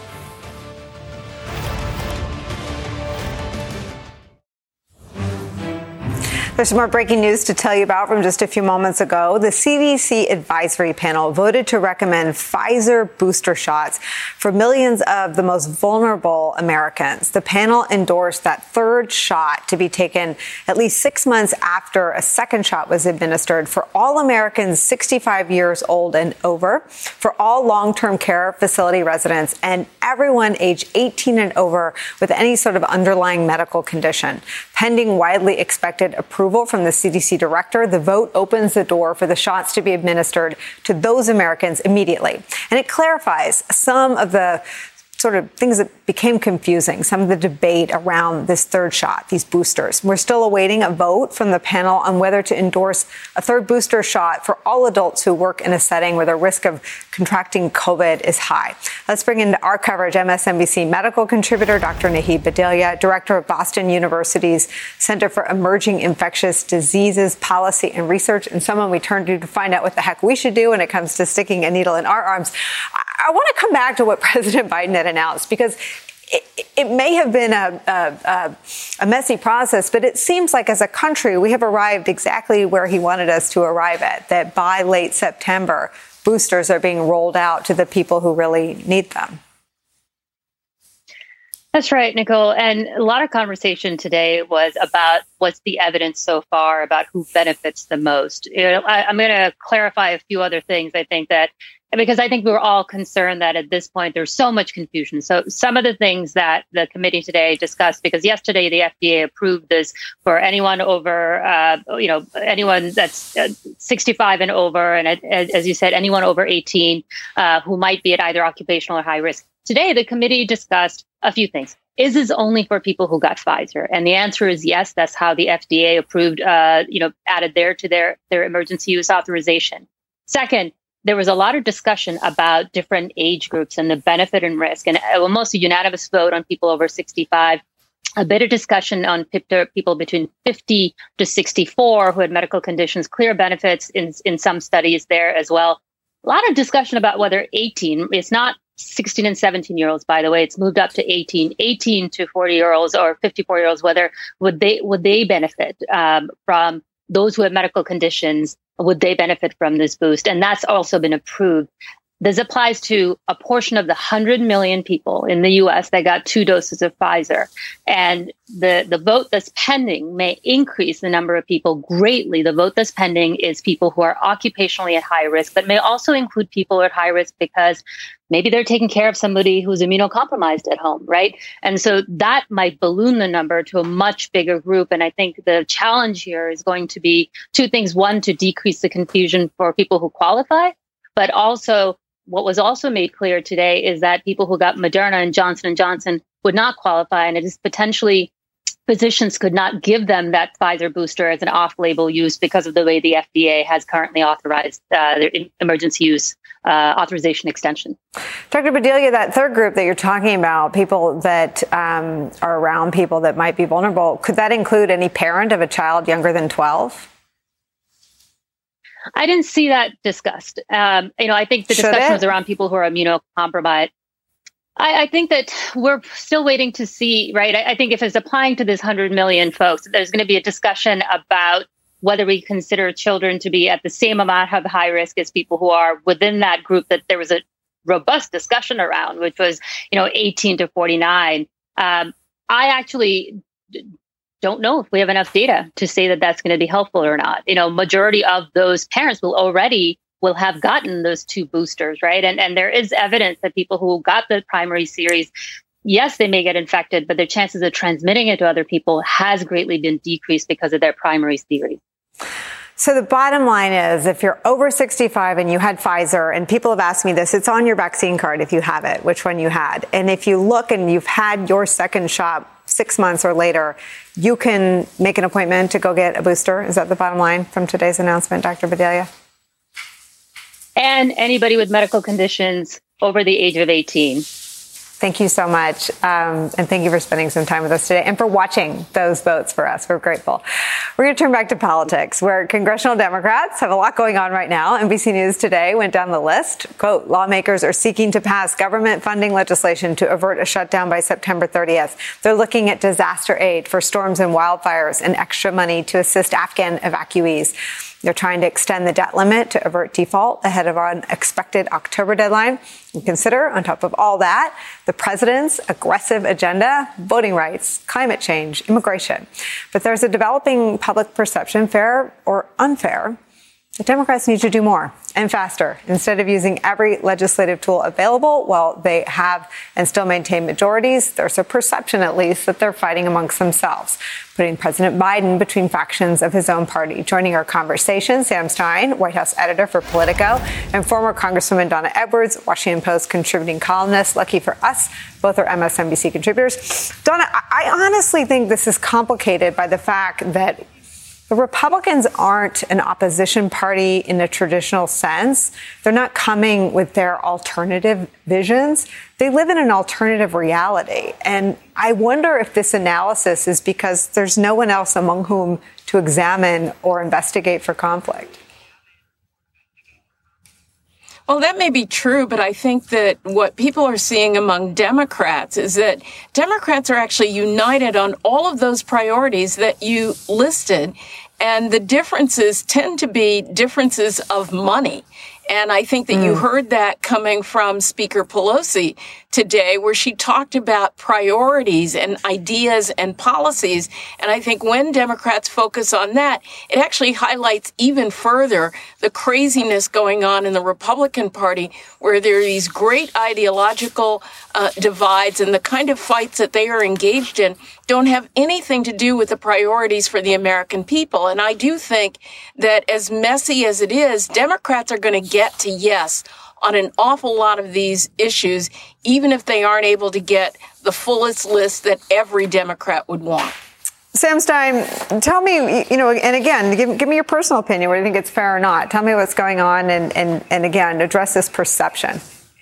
There's some more breaking news to tell you about from just a few moments ago. The C D C advisory panel voted to recommend Pfizer booster shots for millions of the most vulnerable Americans. The panel endorsed that third shot to be taken at least six months after a second shot was administered for all Americans sixty-five years old and over, for all long-term care facility residents, and everyone age eighteen and over with any sort of underlying medical condition. Pending widely expected approval from the C D C director, the vote opens the door for the shots to be administered to those Americans immediately. And it clarifies some of the sort of things that became confusing, some of the debate around this third shot, these boosters. We're still awaiting a vote from the panel on whether to endorse a third booster shot for all adults who work in a setting where the risk of contracting COVID is high. Let's bring into our coverage M S N B C medical contributor Doctor Nahid Bhadelia, director of Boston University's Center for Emerging Infectious Diseases Policy and Research, and someone we turn to to find out what the heck we should do when it comes to sticking a needle in our arms. I want to come back to what President Biden had announced, because it, it may have been a, a, a messy process, but it seems like as a country, we have arrived exactly where he wanted us to arrive at, that by late September, boosters are being rolled out to the people who really need them.
That's right, Nicole. And a lot of conversation today was about what's the evidence so far about who benefits the most. You know, I, I'm going to clarify a few other things. I think that because I think we were all concerned that at this point there's so much confusion. So some of the things that the committee today discussed, because yesterday the F D A approved this for anyone over, uh, you know, anyone that's uh, sixty-five and over, and as, as you said, anyone over eighteen uh, who might be at either occupational or high risk. Today, the committee discussed a few things. Is this only for people who got Pfizer? And the answer is yes. That's how the F D A approved, uh, you know, added there to their, their emergency use authorization. Second, there was a lot of discussion about different age groups and the benefit and risk, and almost a unanimous vote on people over sixty-five. A bit of discussion on people between fifty to sixty-four who had medical conditions, clear benefits in, in some studies there as well. A lot of discussion about whether eighteen, it's not sixteen and seventeen year olds, by the way, it's moved up to eighteen, eighteen to forty year olds or fifty-four year olds, whether would they would they benefit um, from those who have medical conditions, would they benefit from this boost? And that's also been approved. This applies to a portion of the one hundred million people in the U S that got two doses of Pfizer. And the, the vote that's pending may increase the number of people greatly. The vote that's pending is people who are occupationally at high risk, but may also include people at high risk because maybe they're taking care of somebody who's immunocompromised at home, right? And so that might balloon the number to a much bigger group. And I think the challenge here is going to be two things. One, to decrease the confusion for people who qualify, but also what was also made clear today is that people who got Moderna and Johnson and Johnson would not qualify, and it is potentially physicians could not give them that Pfizer booster as an off-label use because of the way the F D A has currently authorized uh, their emergency use uh, authorization extension.
Doctor Padilla, that third group that you're talking about, people that um, are around people that might be vulnerable, could that include any parent of a child younger than twelve?
I didn't see that discussed. Um, you know, I think the
Should
discussion
it?
was around people who are immunocompromised. I, I think that we're still waiting to see, right? I, I think if it's applying to this one hundred million folks, there's going to be a discussion about whether we consider children to be at the same amount of high risk as people who are within that group that there was a robust discussion around, which was, you know, eighteen to forty-nine. Um, I actually don't know if we have enough data to say that that's going to be helpful or not. You know, majority of those parents will already will have gotten those two boosters, right? And and there is evidence that people who got the primary series, yes, they may get infected, but their chances of transmitting it to other people has greatly been decreased because of their primary series.
So the bottom line is, if you're over sixty-five and you had Pfizer, and people have asked me this, it's on your vaccine card if you have it, which one you had. And if you look and you've had your second shot six months or later, you can make an appointment to go get a booster. Is that the bottom line from today's announcement, Doctor Padilla?
And anybody with medical conditions over the age of eighteen.
Thank you so much. Um, and thank you for spending some time with us today and for watching those votes for us. We're grateful. We're going to turn back to politics, where congressional Democrats have a lot going on right now. N B C News today went down the list. Quote, lawmakers are seeking to pass government funding legislation to avert a shutdown by September thirtieth. They're looking at disaster aid for storms and wildfires and extra money to assist Afghan evacuees. They're trying to extend the debt limit to avert default ahead of an expected October deadline. And consider, on top of all that, the president's aggressive agenda, voting rights, climate change, immigration. But there's a developing public perception, fair or unfair, that Democrats need to do more and faster. Instead of using every legislative tool available, well, they have and still maintain majorities. There's a perception, at least, that they're fighting amongst themselves, putting President Biden between factions of his own party. Joining our conversation, Sam Stein, White House editor for Politico, and former Congresswoman Donna Edwards, Washington Post contributing columnist. Lucky for us, both are M S N B C contributors. Donna, I honestly think this is complicated by the fact that the Republicans aren't an opposition party in a traditional sense. They're not coming with their alternative visions. They live in an alternative reality. And I wonder if this analysis is because there's no one else among whom to examine or investigate for conflict.
Well, that may be true, but I think that what people are seeing among Democrats is that Democrats are actually united on all of those priorities that you listed, and the differences tend to be differences of money. And I think that mm. you heard that coming from Speaker Pelosi today, where she talked about priorities and ideas and policies. And I think when Democrats focus on that, it actually highlights even further the craziness going on in the Republican Party, where there are these great ideological uh, divides, and the kind of fights that they are engaged in don't have anything to do with the priorities for the American people. And I do think that as messy as it is, Democrats are going to get to yes on an awful lot of these issues, even if they aren't able to get the fullest list that every Democrat would want.
Sam Stein, tell me, you know, and again, give, give me your personal opinion, whether you think it's fair or not. Tell me what's going on, and, and, and again, address this perception.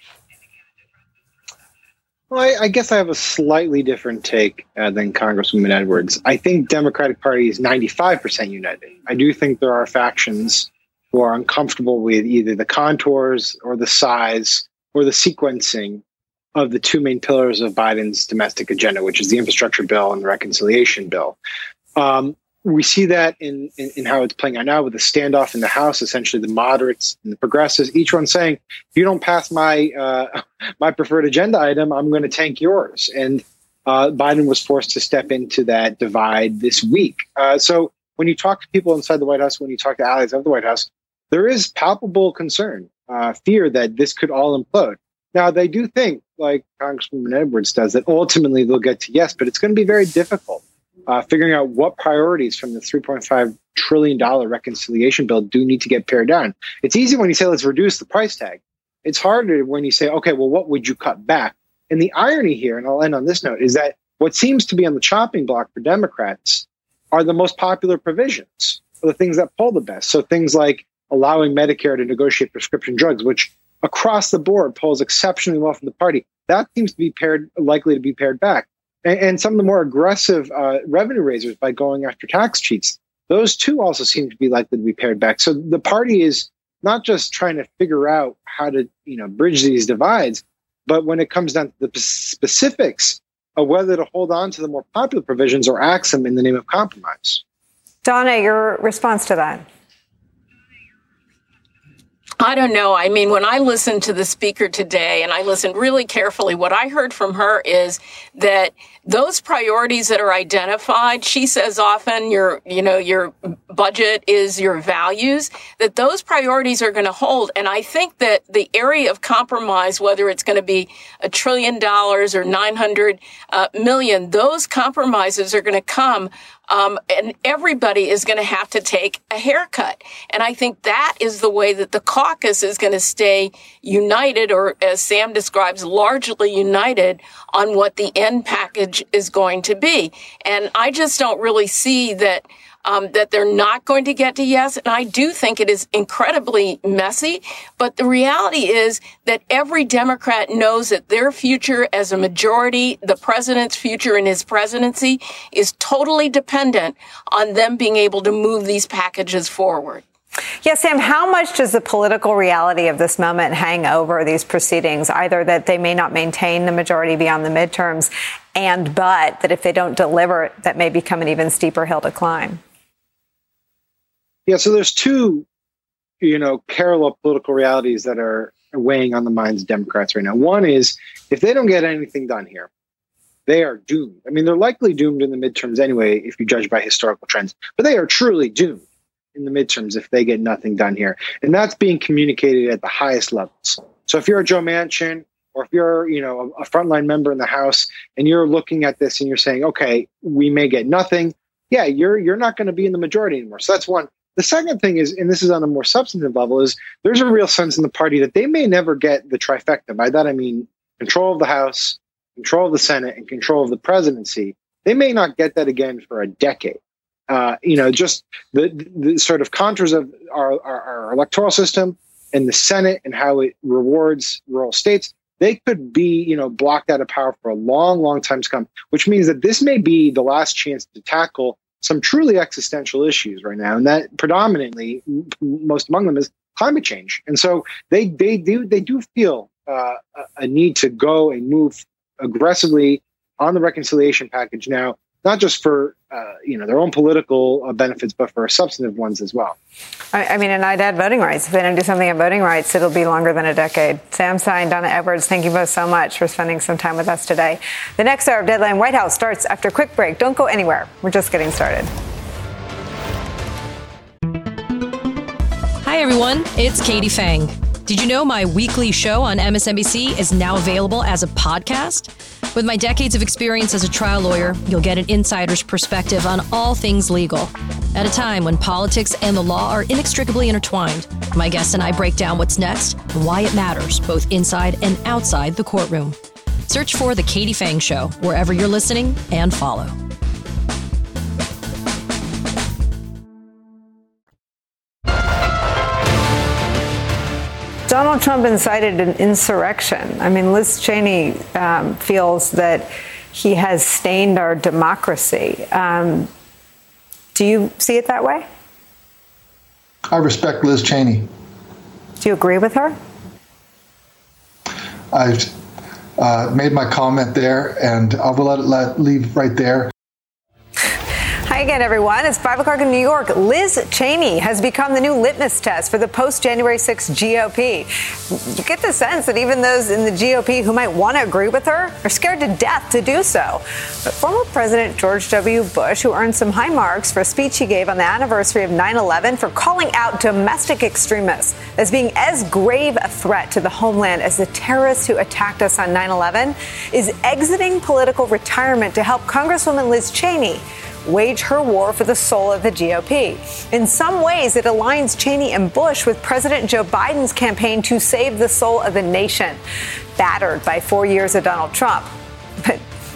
Well, I, I guess I have a slightly different take uh, than Congresswoman Edwards. I think Democratic Party is ninety-five percent united. I do think there are factions who are uncomfortable with either the contours or the size or the sequencing of the two main pillars of Biden's domestic agenda, which is the infrastructure bill and the reconciliation bill. Um, we see that in, in, in how it's playing out now with the standoff in the House, essentially the moderates and the progressives, each one saying, if you don't pass my uh, my preferred agenda item, I'm going to tank yours. And uh, Biden was forced to step into that divide this week. Uh, so when you talk to people inside the White House, when you talk to allies of the White House, there is palpable concern, uh, fear that this could all implode. Now, they do think, like Congresswoman Edwards does, that ultimately they'll get to yes, but it's going to be very difficult uh, figuring out what priorities from the three point five trillion dollars reconciliation bill do need to get pared down. It's easy when you say, let's reduce the price tag. It's harder when you say, okay, well, what would you cut back? And the irony here, and I'll end on this note, is that What seems to be on the chopping block for Democrats are the most popular provisions, or the things that poll the best. So things like allowing Medicare to negotiate prescription drugs, which across the board polls exceptionally well from the party. That seems to be pared, likely to be pared back. And, and some of the more aggressive uh, revenue raisers by going after tax cheats, those too also seem to be likely to be pared back. So the party is not just trying to figure out how to, you know, bridge these divides, but when it comes down to the p- specifics of whether to hold on to the more popular provisions or axe them in the name of compromise.
Donna, your response to that?
I don't know. I mean, when I listened to the speaker today and I listened really carefully, what I heard from her is that those priorities that are identified, she says often your, you know, your budget is your values, that those priorities are going to hold. And I think that the area of compromise, whether it's going to be a trillion dollars or nine hundred uh, million, those compromises are going to come. Um, and everybody is going to have to take a haircut. And I think that is the way that the caucus is going to stay united, or as Sam describes, largely united on what the end package is going to be. And I just don't really see that Um, that they're not going to get to yes. And I do think it is incredibly messy. But the reality is that every Democrat knows that their future as a majority, the president's future in his presidency, is totally dependent on them being able to move these packages forward.
Yes, Sam, how much does the political reality of this moment hang over these proceedings, either that they may not maintain the majority beyond the midterms, and but that if they don't deliver, that may become an even steeper hill to climb?
Yeah, so there's two, you know, parallel political realities that are weighing on the minds of Democrats right now. One is, if they don't get anything done here, they are doomed. I mean, they're likely doomed in the midterms anyway, if you judge by historical trends, but they are truly doomed in the midterms if they get nothing done here. And that's being communicated at the highest levels. So if you're a Joe Manchin, or if you're, you know, a frontline member in the House, and you're looking at this and you're saying, okay, we may get nothing, yeah, you're you're not going to be in the majority anymore. So that's one. The second thing is, and this is on a more substantive level, is there's a real sense in the party that they may never get the trifecta. By that I mean control of the House, control of the Senate, and control of the presidency. They may not get that again for a decade. Uh, you know, just the, the sort of contours of our, our, our electoral system and the Senate and how it rewards rural states, they could be, you know, blocked out of power for a long, long time to come, which means that this may be the last chance to tackle some truly existential issues right now. And that predominantly, most among them, is climate change. And so they they do they do feel uh, a need to go and move aggressively on the reconciliation package now, not just for uh, you know their own political uh, benefits, but for substantive ones as well.
I, I mean, and I'd add voting rights. If they don't do something on voting rights, it'll be longer than a decade. Sam Stein, Donna Edwards, thank you both so much for spending some time with us today. The next hour of Deadline White House starts after a quick break. Don't go anywhere. We're just getting started.
Hi, everyone. It's Katie Fang. Did you know my weekly show on M S N B C is now available as a podcast? With my decades of experience as a trial lawyer, you'll get an insider's perspective on all things legal. At a time when politics and the law are inextricably intertwined, my guests and I break down what's next and why it matters, both inside and outside the courtroom. Search for The Katie Fang Show wherever you're listening and follow.
Donald Trump incited an insurrection. I mean, Liz Cheney um, feels that he has stained our democracy. Um, do you see it that way?
I respect Liz Cheney.
Do you agree with her?
I've uh, made my comment there, and I will let it let, leave right there.
Hi again, everyone. It's five o'clock in New York. Liz Cheney has become the new litmus test for the post-January sixth G O P. You get the sense that even those in the G O P who might want to agree with her are scared to death to do so. But former President George W. Bush, who earned some high marks for a speech he gave on the anniversary of nine eleven for calling out domestic extremists as being as grave a threat to the homeland as the terrorists who attacked us on nine eleven, is exiting political retirement to help Congresswoman Liz Cheney wage her war for the soul of the G O P. In some ways, it aligns Cheney and Bush with President Joe Biden's campaign to save the soul of the nation, battered by four years of Donald Trump. But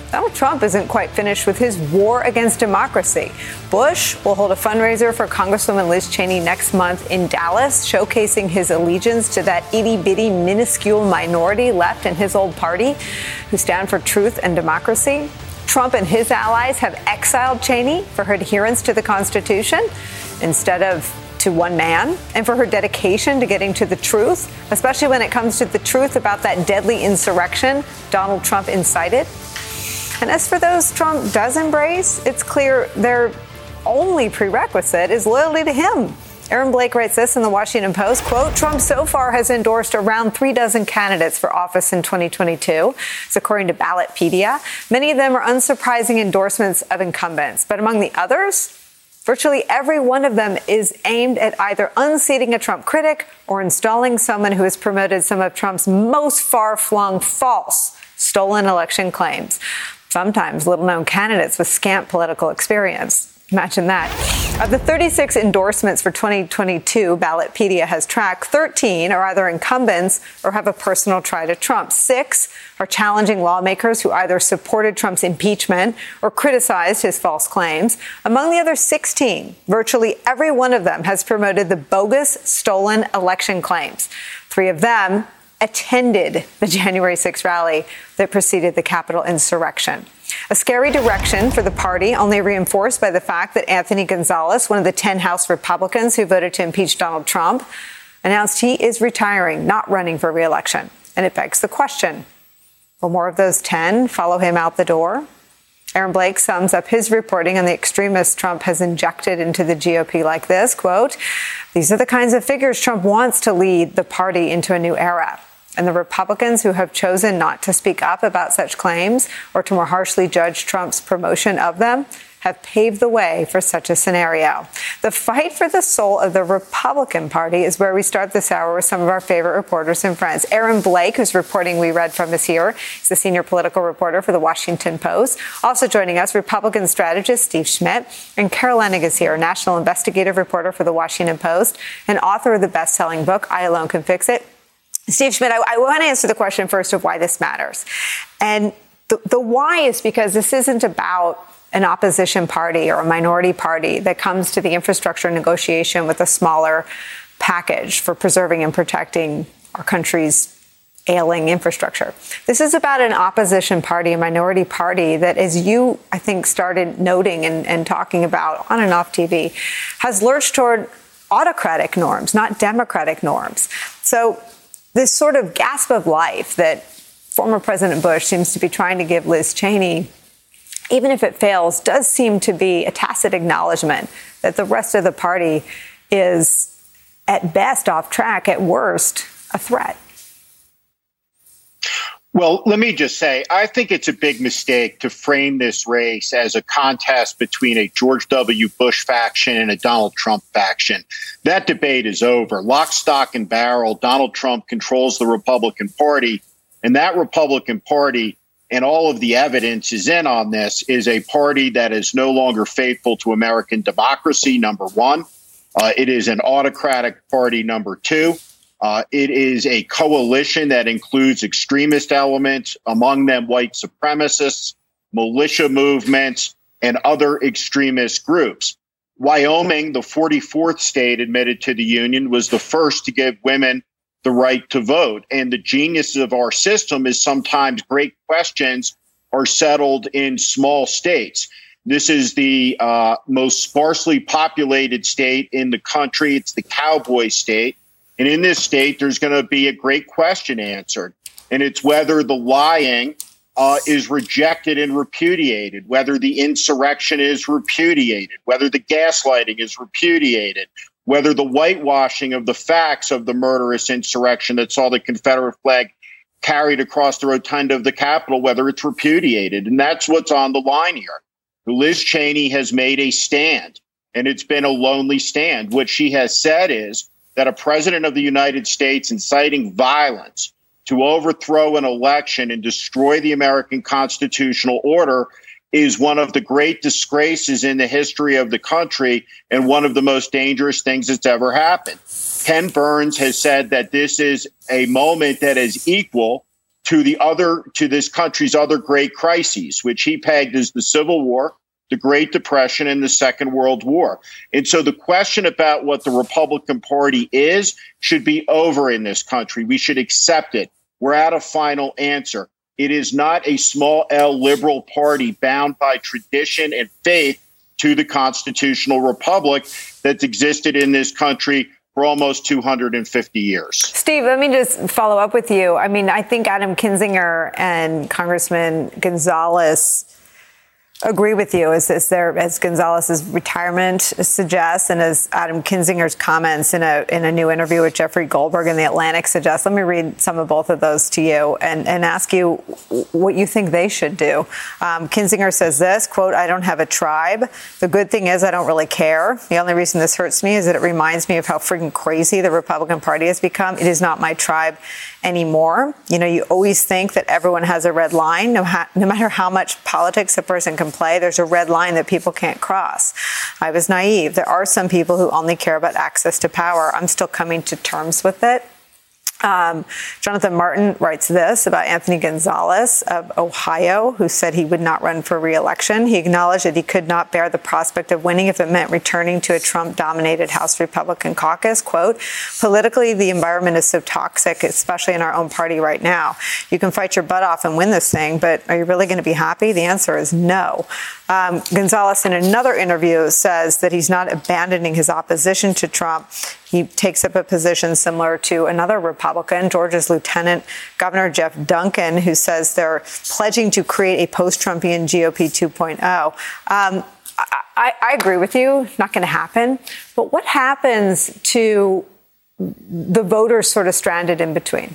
Donald Trump isn't quite finished with his war against democracy. Bush will hold a fundraiser for Congresswoman Liz Cheney next month in Dallas, showcasing his allegiance to that itty-bitty, minuscule minority left in his old party who stand for truth and democracy. Trump and his allies have exiled Cheney for her adherence to the Constitution instead of to one man, and for her dedication to getting to the truth, especially when it comes to the truth about that deadly insurrection Donald Trump incited. And as for those Trump does embrace, it's clear their only prerequisite is loyalty to him. Aaron Blake writes this in the Washington Post, quote, Trump so far has endorsed around three dozen candidates for office in twenty twenty-two. It's according to Ballotpedia. Many of them are unsurprising endorsements of incumbents. But among the others, virtually every one of them is aimed at either unseating a Trump critic or installing someone who has promoted some of Trump's most far-flung false stolen election claims. Sometimes little-known candidates with scant political experience. Imagine that. Of the thirty-six endorsements for twenty twenty-two, Ballotpedia has tracked, thirteen are either incumbents or have a personal tie to Trump. Six are challenging lawmakers who either supported Trump's impeachment or criticized his false claims. Among the other sixteen, virtually every one of them has promoted the bogus, stolen election claims. Three of them attended the January sixth rally that preceded the Capitol insurrection. A scary direction for the party, only reinforced by the fact that Anthony Gonzalez, one of the ten House Republicans who voted to impeach Donald Trump, announced he is retiring, not running for re-election. And it begs the question, will more of those ten follow him out the door? Aaron Blake sums up his reporting on the extremists Trump has injected into the G O P like this, quote, these are the kinds of figures Trump wants to lead the party into a new era. And the Republicans who have chosen not to speak up about such claims or to more harshly judge Trump's promotion of them have paved the way for such a scenario. The fight for the soul of the Republican Party is where we start this hour with some of our favorite reporters and friends. Aaron Blake, whose reporting we read from, is here. He's the senior political reporter for the Washington Post. Also joining us, Republican strategist Steve Schmidt. And Carol Leonnig is here, national investigative reporter for the Washington Post and author of the best-selling book, I Alone Can Fix It. Steve Schmidt, I, I want to answer the question first of why this matters. And the, the why is because this isn't about an opposition party or a minority party that comes to the infrastructure negotiation with a smaller package for preserving and protecting our country's ailing infrastructure. This is about an opposition party, a minority party that, as you, I think, started noting and, and talking about on and off T V, has lurched toward autocratic norms, not democratic norms. So this sort of gasp of life that former President Bush seems to be trying to give Liz Cheney, even if it fails, does seem to be a tacit acknowledgement that the rest of the party is, at best, off track, at worst, a threat.
Well, let me just say, I think it's a big mistake to frame this race as a contest between a George W. Bush faction and a Donald Trump faction. That debate is over. Lock, stock, and barrel, Donald Trump controls the Republican Party, and that Republican Party, and all of the evidence is in on this, is a party that is no longer faithful to American democracy, number one. Uh, it is an autocratic party, number two. Uh, it is a coalition that includes extremist elements, among them white supremacists, militia movements, and other extremist groups. Wyoming, the forty-fourth state admitted to the union, was the first to give women the right to vote. And the genius of our system is sometimes great questions are settled in small states. This is the uh, most sparsely populated state in the country. It's the cowboy state. And in this state, there's going to be a great question answered. And it's whether the lying uh, is rejected and repudiated, whether the insurrection is repudiated, whether the gaslighting is repudiated, whether the whitewashing of the facts of the murderous insurrection that saw the Confederate flag carried across the rotunda of the Capitol, whether it's repudiated. And that's what's on the line here. Liz Cheney has made a stand, and it's been a lonely stand. What she has said is that a president of the United States inciting violence to overthrow an election and destroy the American constitutional order is one of the great disgraces in the history of the country and one of the most dangerous things that's ever happened. Ken Burns has said that this is a moment that is equal to the other, to this country's other great crises, which he pegged as the Civil War, the Great Depression, and the Second World War. And so the question about what the Republican Party is should be over in this country. We should accept it. We're at a final answer. It is not a small L liberal party bound by tradition and faith to the constitutional republic that's existed in this country for almost two hundred fifty years.
Steve, let me just follow up with you. I mean, I think Adam Kinzinger and Congressman Gonzalez agree with you, as, as, there, as Gonzalez's retirement suggests, and as Adam Kinzinger's comments in a in a new interview with Jeffrey Goldberg in The Atlantic suggest. Let me read some of both of those to you and, and ask you what you think they should do. Um, Kinzinger says this, quote, "I don't have a tribe. The good thing is I don't really care. The only reason this hurts me is that it reminds me of how freaking crazy the Republican Party has become. It is not my tribe anymore. You know, you always think that everyone has a red line. No, ha- no matter how much politics a person can play, there's a red line that people can't cross. I was naive. There are some people who only care about access to power. I'm still coming to terms with it." Um, Jonathan Martin writes this about Anthony Gonzalez of Ohio, who said he would not run for re-election. He acknowledged that he could not bear the prospect of winning if it meant returning to a Trump-dominated House Republican caucus. Quote, "Politically, the environment is so toxic, especially in our own party right now. You can fight your butt off and win this thing, but are you really going to be happy? The answer is no." Um, Gonzalez, in another interview, says that he's not abandoning his opposition to Trump. He takes up a position similar to another Republican, Georgia's Lieutenant Governor Jeff Duncan, who says they're pledging to create a post-Trumpian G O P two point oh. Um, I, I agree with you, not going to happen. But what happens to the voters sort of stranded in between?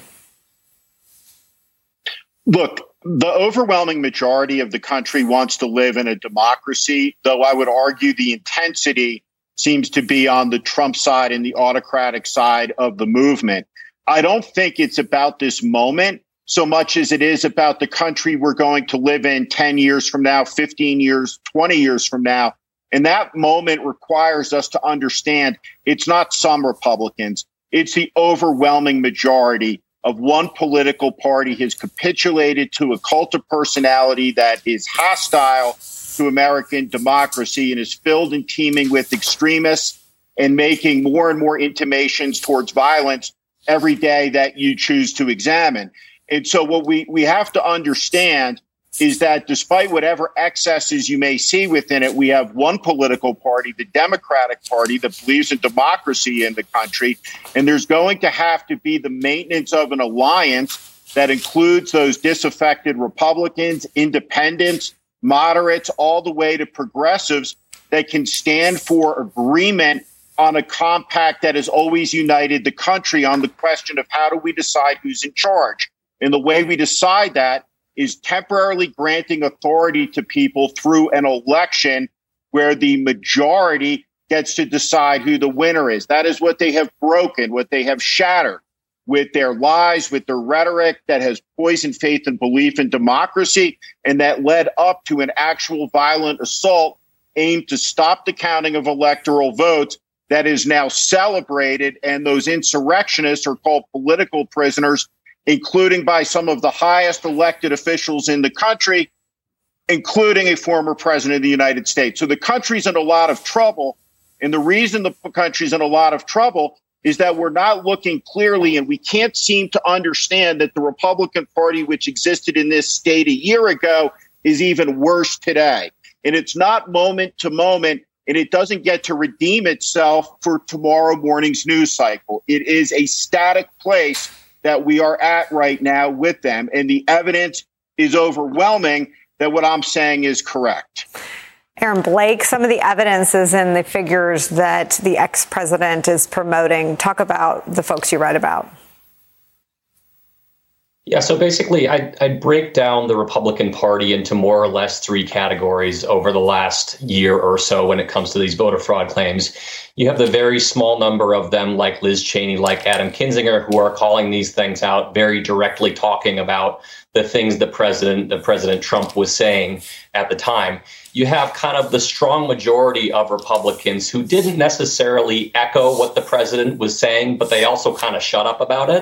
Look, the overwhelming majority of the country wants to live in a democracy, though I would argue the intensity seems to be on the Trump side and the autocratic side of the movement. I don't think it's about this moment so much as it is about the country we're going to live in ten years from now, fifteen years, twenty years from now. And that moment requires us to understand it's not some Republicans. It's the overwhelming majority of one political party has capitulated to a cult of personality that is hostile to American democracy and is filled and teeming with extremists and making more and more intimations towards violence every day that you choose to examine. And so what we, we have to understand is that despite whatever excesses you may see within it, we have one political party, the Democratic Party, that believes in democracy in the country. And there's going to have to be the maintenance of an alliance that includes those disaffected Republicans, independents, moderates, all the way to progressives that can stand for agreement on a compact that has always united the country on the question of how do we decide who's in charge. And the way we decide that is temporarily granting authority to people through an election where the majority gets to decide who the winner is. That is what they have broken, what they have shattered with their lies, with their rhetoric that has poisoned faith and belief in democracy, and that led up to an actual violent assault aimed to stop the counting of electoral votes that is now celebrated. And those insurrectionists are called political prisoners, including by some of the highest elected officials in the country, including a former president of the United States. So the country's in a lot of trouble. And the reason the country's in a lot of trouble is that we're not looking clearly, and we can't seem to understand that the Republican Party, which existed in this state a year ago, is even worse today. And it's not moment to moment, and it doesn't get to redeem itself for tomorrow morning's news cycle. It is a static place that we are at right now with them. And the evidence is overwhelming that what I'm saying is correct.
Aaron Blake, some of the evidence is in the figures that the ex-president is promoting. Talk about the folks you write about.
Yeah, so basically, I'd, I'd break down the Republican Party into more or less three categories over the last year or so when it comes to these voter fraud claims. You have the very small number of them, like Liz Cheney, like Adam Kinzinger, who are calling these things out, very directly talking about the things the president, the President Trump was saying at the time. You have kind of the strong majority of Republicans who didn't necessarily echo what the president was saying, but they also kind of shut up about it.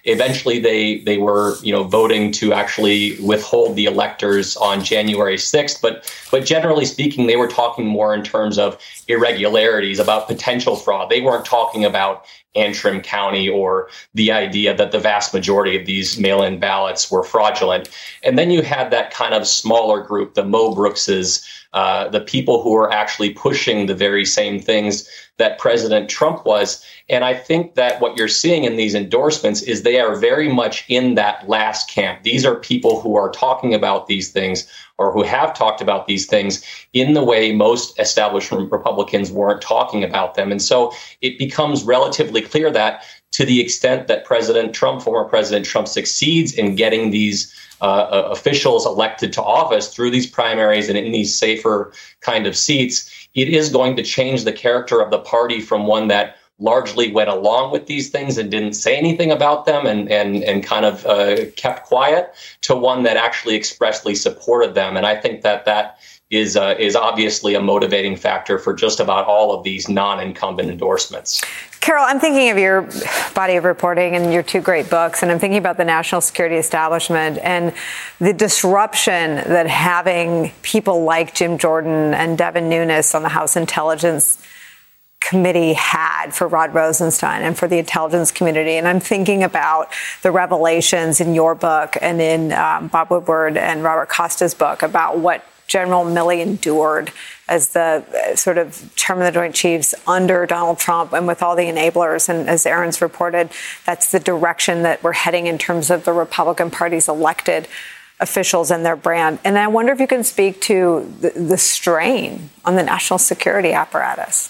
Eventually, they they were, you know, voting to actually withhold the electors on January sixth. But but generally speaking, they were talking more in terms of irregularities, about potential fraud. They weren't talking about Antrim County or the idea that the vast majority of these mail-in ballots were fraudulent. And then you had that kind of smaller group, the Mo Brookses, uh, the people who are actually pushing the very same things that President Trump was. And I think that what you're seeing in these endorsements is they are very much in that last camp. These are people who are talking about these things, or who have talked about these things in the way most establishment Republicans weren't talking about them. And so it becomes relatively clear that to the extent that President Trump, former President Trump, succeeds in getting these uh, officials elected to office through these primaries and in these safer kind of seats, it is going to change the character of the party from one that largely went along with these things and didn't say anything about them and and and kind of uh, kept quiet, to one that actually expressly supported them. And I think that that is uh, is obviously a motivating factor for just about all of these non-incumbent endorsements.
Carol, I'm thinking of your body of reporting and your two great books, and I'm thinking about the national security establishment and the disruption that having people like Jim Jordan and Devin Nunes on the House Intelligence Committee had for Rod Rosenstein and for the intelligence community. And I'm thinking about the revelations in your book and in um, Bob Woodward and Robert Costa's book about what General Milley endured as the uh, sort of chairman of the Joint Chiefs under Donald Trump and with all the enablers. And as Aaron's reported, that's the direction that we're heading in terms of the Republican Party's elected officials and their brand. And I wonder if you can speak to the, the strain on the national security apparatus.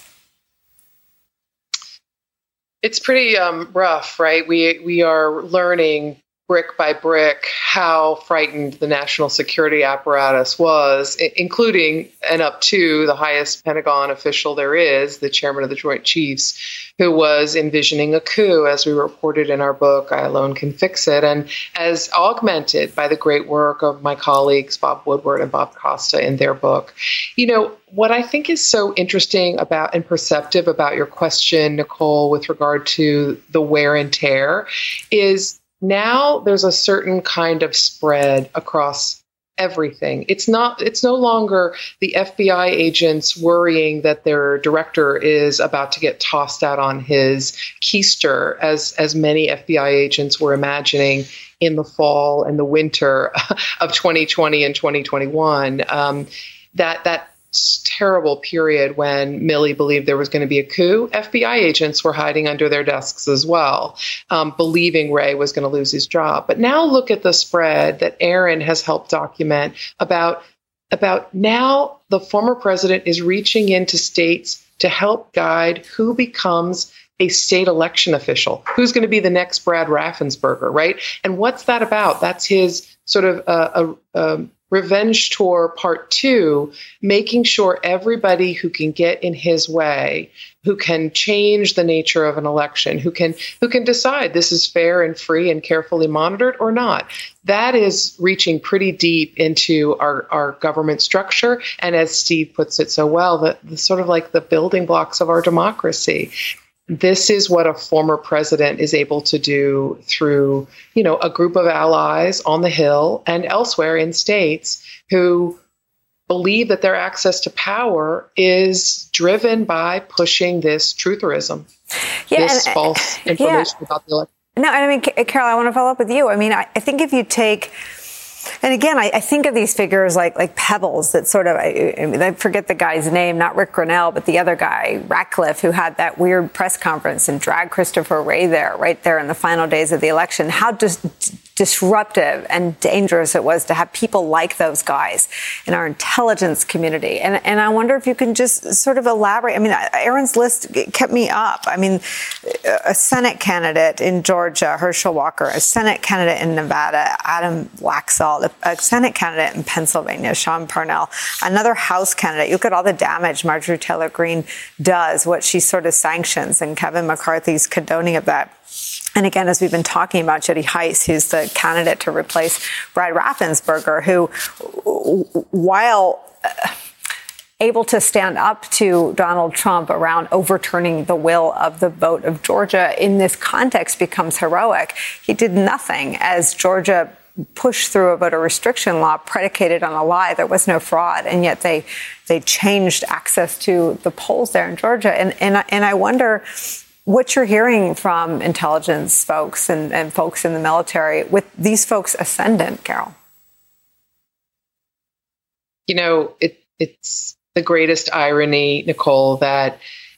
It's pretty um, rough, right? We we are learning brick by brick how frightened the national security apparatus was, including and up to the highest Pentagon official there is, the chairman of the Joint Chiefs, who was envisioning a coup, as we reported in our book, I Alone Can Fix It, and as augmented by the great work of my colleagues, Bob Woodward and Bob Costa, in their book. You know, what I think is so interesting about and perceptive about your question, Nicole, with regard to the wear and tear, is now there's a certain kind of spread across everything. It's not, it's no longer the F B I agents worrying that their director is about to get tossed out on his keister, as, as many F B I agents were imagining in the fall and the winter of twenty twenty and twenty twenty-one. Um, that, that terrible period when Milley believed there was going to be a coup, F B I agents were hiding under their desks as well, um, believing Wray was going to lose his job. But now look at the spread that Aaron has helped document about, about now the former president is reaching into states to help guide who becomes a state election official, who's going to be the next Brad Raffensperger, right? And what's that about? That's his sort of uh, a, a revenge tour part two, making sure everybody who can get in his way, who can change the nature of an election, who can who can decide this is fair and free and carefully monitored or not. That is reaching pretty deep into our, our government structure. And as Steve puts it so well, the, the sort of like the building blocks of our democracy. This is what a former president is able to do through, you know, a group of allies on the Hill and elsewhere in states who believe that their access to power is driven by pushing this trutherism, yeah, this and, false information yeah. about the election.
No, I mean, Carol, I want to follow up with you. I mean, I, I think if you take... And again, I, I think of these figures like like pebbles that sort of, I, I, mean, I forget the guy's name, not Rick Grinnell, but the other guy, Ratcliffe, who had that weird press conference and dragged Christopher Wray there, right there in the final days of the election. How just disruptive and dangerous it was to have people like those guys in our intelligence community. And and I wonder if you can just sort of elaborate. I mean, Aaron's list kept me up. I mean, a Senate candidate in Georgia, Herschel Walker, a Senate candidate in Nevada, Adam Laxalt, a Senate candidate in Pennsylvania, Sean Parnell, another House candidate. You look at all the damage Marjorie Taylor Greene does, what she sort of sanctions, and Kevin McCarthy's condoning of that. And again, as we've been talking about, Jody Hice, who's the candidate to replace Brad Raffensperger, who, while uh, able to stand up to Donald Trump around overturning the will of the vote of Georgia in this context becomes heroic. He did nothing as Georgia pushed through a voter restriction law predicated on a lie. There was no fraud, and yet they they changed access to the polls there in Georgia. And and and I wonder what you're hearing from intelligence folks and, and folks in the military with these folks ascendant, Carol.
You know, it, it's the greatest irony, Nicole, that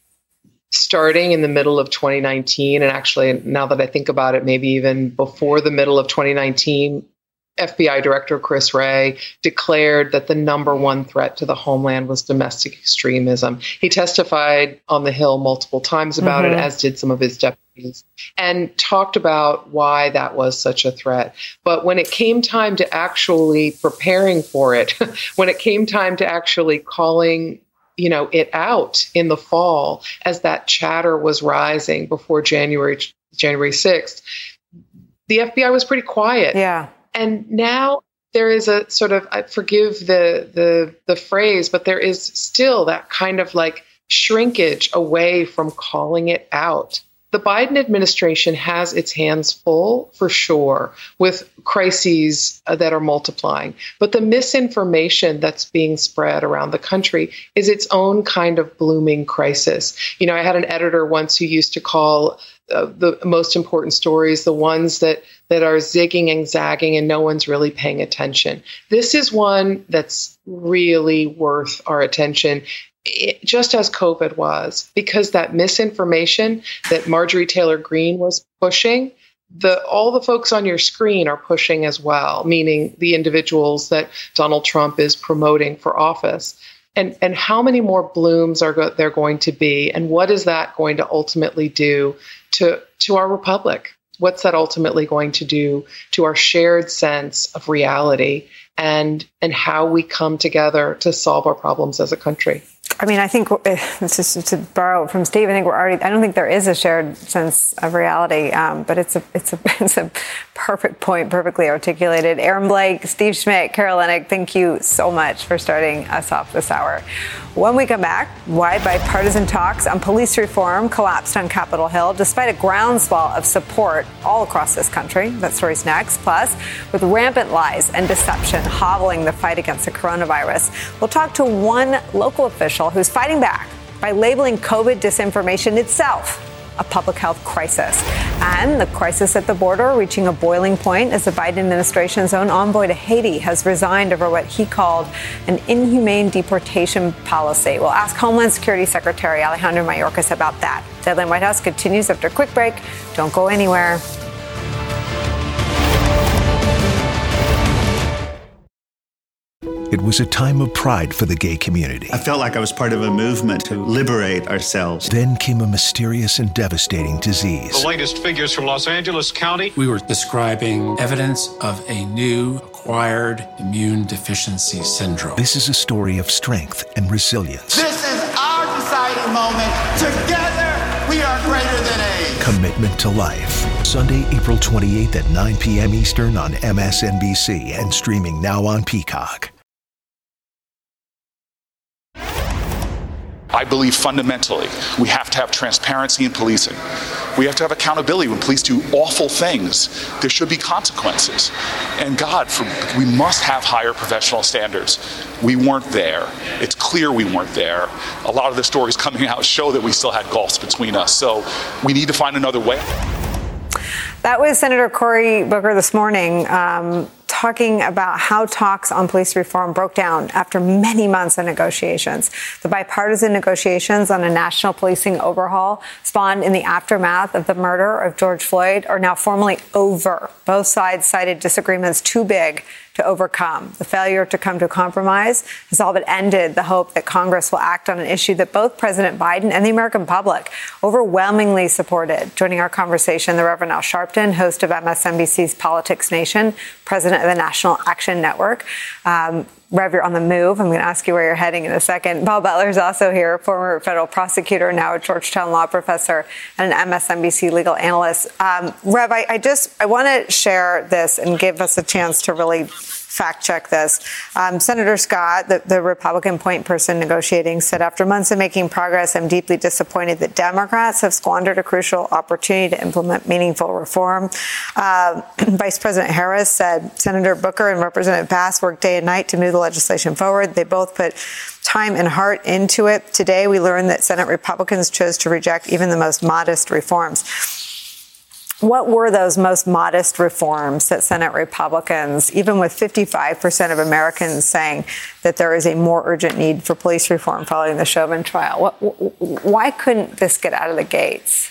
starting in the middle of twenty nineteen, and actually now that I think about it, maybe even before the middle of twenty nineteen, F B I Director Chris Wray declared that the number one threat to the homeland was domestic extremism. He testified on the Hill multiple times about mm-hmm. it, as did some of his deputies, and talked about why that was such a threat. But when it came time to actually preparing for it, when it came time to actually calling you know, it out in the fall as that chatter was rising before January, January sixth, the F B I was pretty quiet.
Yeah.
And now there is a sort of, I forgive the, the, the phrase, but there is still that kind of like shrinkage away from calling it out. The Biden administration has its hands full, for sure, with crises uh, that are multiplying. But the misinformation that's being spread around the country is its own kind of blooming crisis. You know, I had an editor once who used to call uh, the most important stories the ones that, that are zigging and zagging and no one's really paying attention. This is one that's really worth our attention. It, just as COVID was, because that misinformation that Marjorie Taylor Greene was pushing, the all the folks on your screen are pushing as well, meaning the individuals that Donald Trump is promoting for office. And, and how many more blooms are go- there going to be? And what is that going to ultimately do to, to our republic? What's that ultimately going to do to our shared sense of reality and, and how we come together to solve our problems as a country?
I mean, I think just to borrow from Steve, I think we're already. I don't think there is a shared sense of reality, um, but it's a it's a it's a perfect point, perfectly articulated. Aaron Blake, Steve Schmidt, Carol Leonnig, thank you so much for starting us off this hour. When we come back, why bipartisan talks on police reform collapsed on Capitol Hill despite a groundswell of support all across this country. That story's next. Plus, with rampant lies and deception hobbling the fight against the coronavirus, we'll talk to one local official who's fighting back by labeling COVID disinformation itself a public health crisis. And the crisis at the border reaching a boiling point as the Biden administration's own envoy to Haiti has resigned over what he called an inhumane deportation policy. We'll ask Homeland Security Secretary Alejandro Mayorkas about that. Deadline White House continues after a quick break. Don't go anywhere.
It was a time of pride for the gay community.
I felt like I was part of a movement to liberate ourselves.
Then came a mysterious and devastating disease.
The latest figures from Los Angeles County.
We were describing evidence of a new acquired immune deficiency syndrome.
This is a story of strength and resilience.
This is our deciding moment. Together, we are greater than AIDS.
Commitment to life. Sunday, April twenty-eighth at nine p.m. Eastern on M S N B C and streaming now on Peacock.
I believe fundamentally we have to have transparency in policing. We have to have accountability when police do awful things. There should be consequences. And God, for, we must have higher professional standards. We weren't there. It's clear we weren't there. A lot of the stories coming out show that we still had gulfs between us. So we need to find another way.
That was Senator Cory Booker this morning, um, talking about how talks on police reform broke down after many months of negotiations. The bipartisan negotiations on a national policing overhaul spawned in the aftermath of the murder of George Floyd are now formally over. Both sides cited disagreements too big to overcome. The failure to come to a compromise has all but ended the hope that Congress will act on an issue that both President Biden and the American public overwhelmingly supported. Joining our conversation, the Reverend Al Sharpton, host of M S N B C's Politics Nation, president of the National Action Network. Um, Rev, you're on the move. I'm going to ask you where you're heading in a second. Paul Butler is also here, former federal prosecutor, now a Georgetown law professor and an M S N B C legal analyst. Um, Rev, I, I just I want to share this and give us a chance to really fact check this. Um, Senator Scott, the, the Republican point person negotiating, said, after months of making progress, I'm deeply disappointed that Democrats have squandered a crucial opportunity to implement meaningful reform. Uh, Vice President Harris said Senator Booker and Representative Bass worked day and night to move the legislation forward. They both put time and heart into it. Today, we learned that Senate Republicans chose to reject even the most modest reforms. What were those most modest reforms that Senate Republicans, even with fifty-five percent of Americans saying that there is a more urgent need for police reform following the Chauvin trial? What, why couldn't this get out of the gates?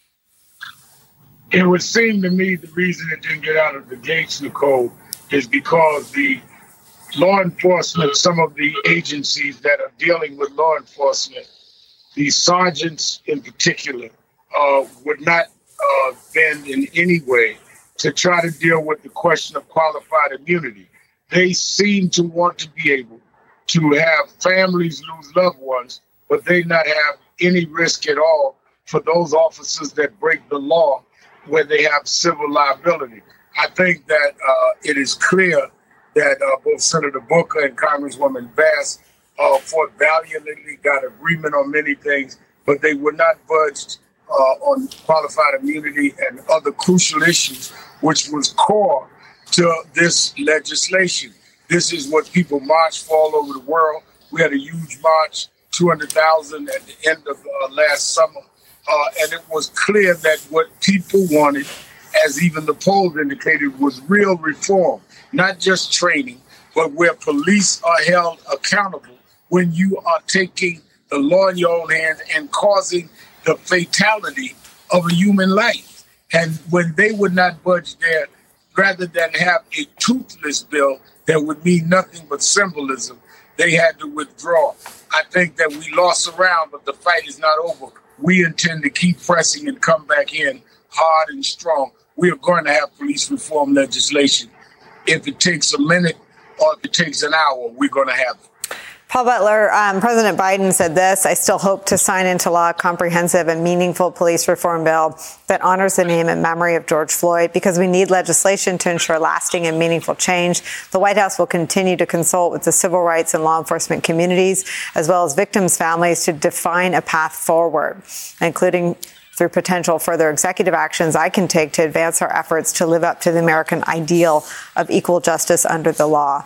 It would seem to me the reason it didn't get out of the gates, Nicole, is because the law enforcement, some of the agencies that are dealing with law enforcement, the sergeants in particular, uh, would not Uh, bend in any way to try to deal with the question of qualified immunity. They seem to want to be able to have families lose loved ones, but they not have any risk at all for those officers that break the law where they have civil liability. I think that uh, it is clear that uh, both Senator Booker and Congresswoman Bass uh, fought valiantly, got agreement on many things, but they were not budged Uh, on qualified immunity and other crucial issues, which was core to this legislation. This is what people marched for all over the world. We had a huge march, two hundred thousand at the end of uh, last summer. Uh, and it was clear that what people wanted, as even the polls indicated, was real reform, not just training, but where police are held accountable when you are taking the law in your own hands and causing the fatality of a human life. And when they would not budge there, rather than have a toothless bill that would mean nothing but symbolism, they had to withdraw. I think that we lost around, but the fight is not over. We intend to keep pressing and come back in hard and strong. We are going to have police reform legislation. If it takes a minute or if it takes an hour, we're going to have it.
Paul Butler, um, President Biden said this: I still hope to sign into law a comprehensive and meaningful police reform bill that honors the name and memory of George Floyd, because we need legislation to ensure lasting and meaningful change. The White House will continue to consult with the civil rights and law enforcement communities, as well as victims' families, to define a path forward, including through potential further executive actions I can take to advance our efforts to live up to the American ideal of equal justice under the law.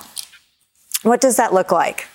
What does that look like?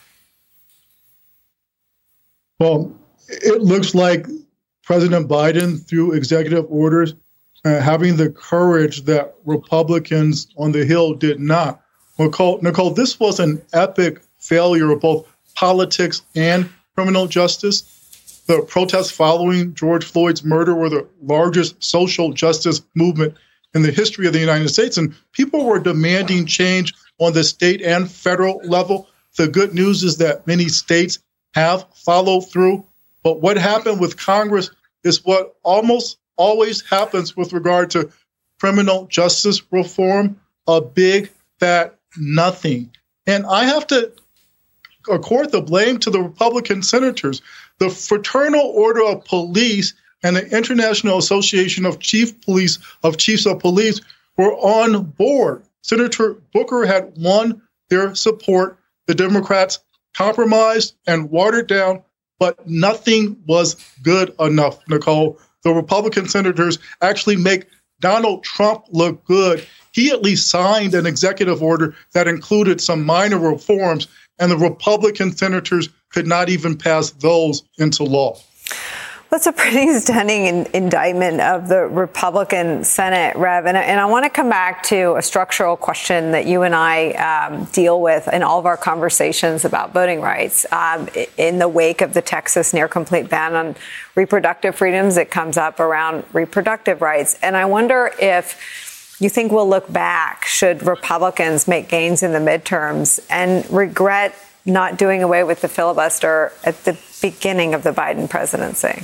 Well, it looks like President Biden, through executive orders, uh, having the courage that Republicans on the Hill did not. Nicole, Nicole, this was an epic failure of both politics and criminal justice. The protests following George Floyd's murder were the largest social justice movement in the history of the United States, and people were demanding change on the state and federal level. The good news is that many states have followed through. But what happened with Congress is what almost always happens with regard to criminal justice reform: a big fat nothing. And I have to accord the blame to the Republican senators. The Fraternal Order of Police and the International Association of Chief Police of Chiefs of Police were on board. Senator Booker had won their support. The Democrats compromised and watered down, but nothing was good enough, Nicole. The Republican senators actually make Donald Trump look good. He at least signed an executive order that included some minor reforms, and the Republican senators could not even pass those into law.
That's a pretty stunning in, indictment of the Republican Senate, Rev. And, and I want to come back to a structural question that you and I um, deal with in all of our conversations about voting rights. Um, in the wake of the Texas near complete ban on reproductive freedoms, it comes up around reproductive rights. And I wonder if you think we'll look back, should Republicans make gains in the midterms, and regret not doing away with the filibuster at the beginning of the Biden presidency?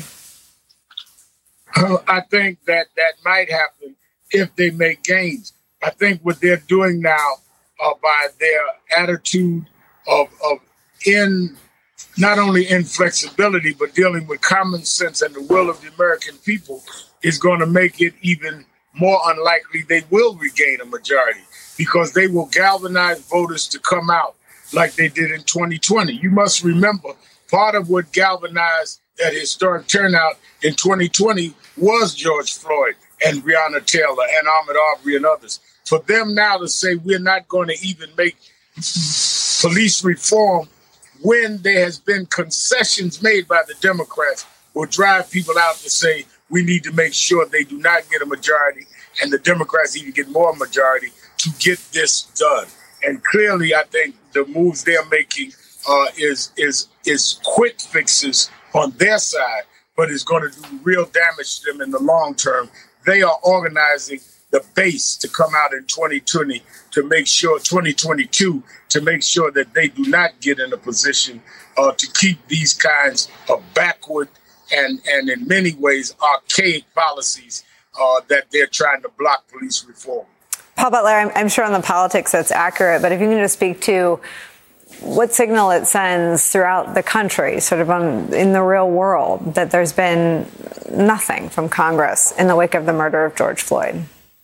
Uh, I think that that might happen if they make gains. I think what they're doing now uh, by their attitude of, of in not only inflexibility, but dealing with common sense and the will of the American people is going to make it even more unlikely they will regain a majority because they will galvanize voters to come out like they did in twenty twenty. You must remember, part of what galvanized that historic turnout in twenty twenty was George Floyd and Breonna Taylor and Ahmaud Arbery and others. For them now to say we're not going to even make police reform when there has been concessions made by the Democrats will drive people out to say we need to make sure they do not get a majority and the Democrats even get more majority to get this done. And clearly, I think the moves they're making uh, is is is quick fixes on their side, but it's going to do real damage to them in the long term. They are organizing the base to come out in twenty twenty to make sure, twenty twenty-two, to make sure that they do not get in a position uh, to keep these kinds of backward and, and in many ways archaic policies uh, that they're trying to block police reform.
Paul Butler, I'm, I'm sure on the politics that's accurate, but if you can just speak to what signal it sends throughout the country, sort of on, in the real world, that there's been nothing from Congress in the wake of the murder of George Floyd.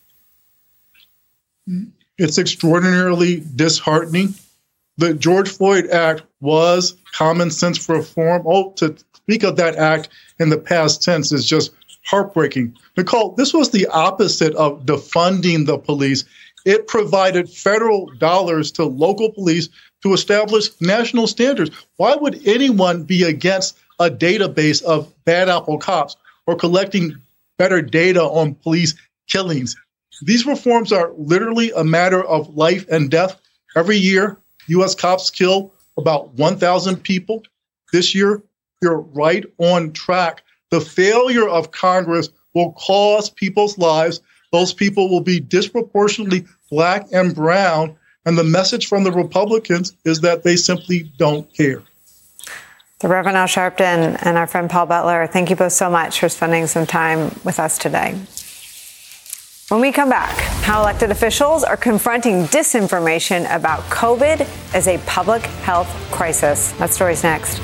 It's extraordinarily disheartening. The George Floyd Act was common sense reform. Oh, to speak of that act in the past tense is just heartbreaking. Nicole, this was the opposite of defunding the police. It provided federal dollars to local police to establish national standards. Why would anyone be against a database of bad apple cops or collecting better data on police killings? These reforms are literally a matter of life and death. Every year, U S cops kill about one thousand people. This year, you're right on track. The failure of Congress will cost people's lives. Those people will be disproportionately black and brown. And the message from the Republicans is that they simply don't care.
The Reverend Al Sharpton and our friend Paul Butler, thank you both so much for spending some time with us today. When we come back, how elected officials are confronting disinformation about COVID as a public health crisis. That story's next.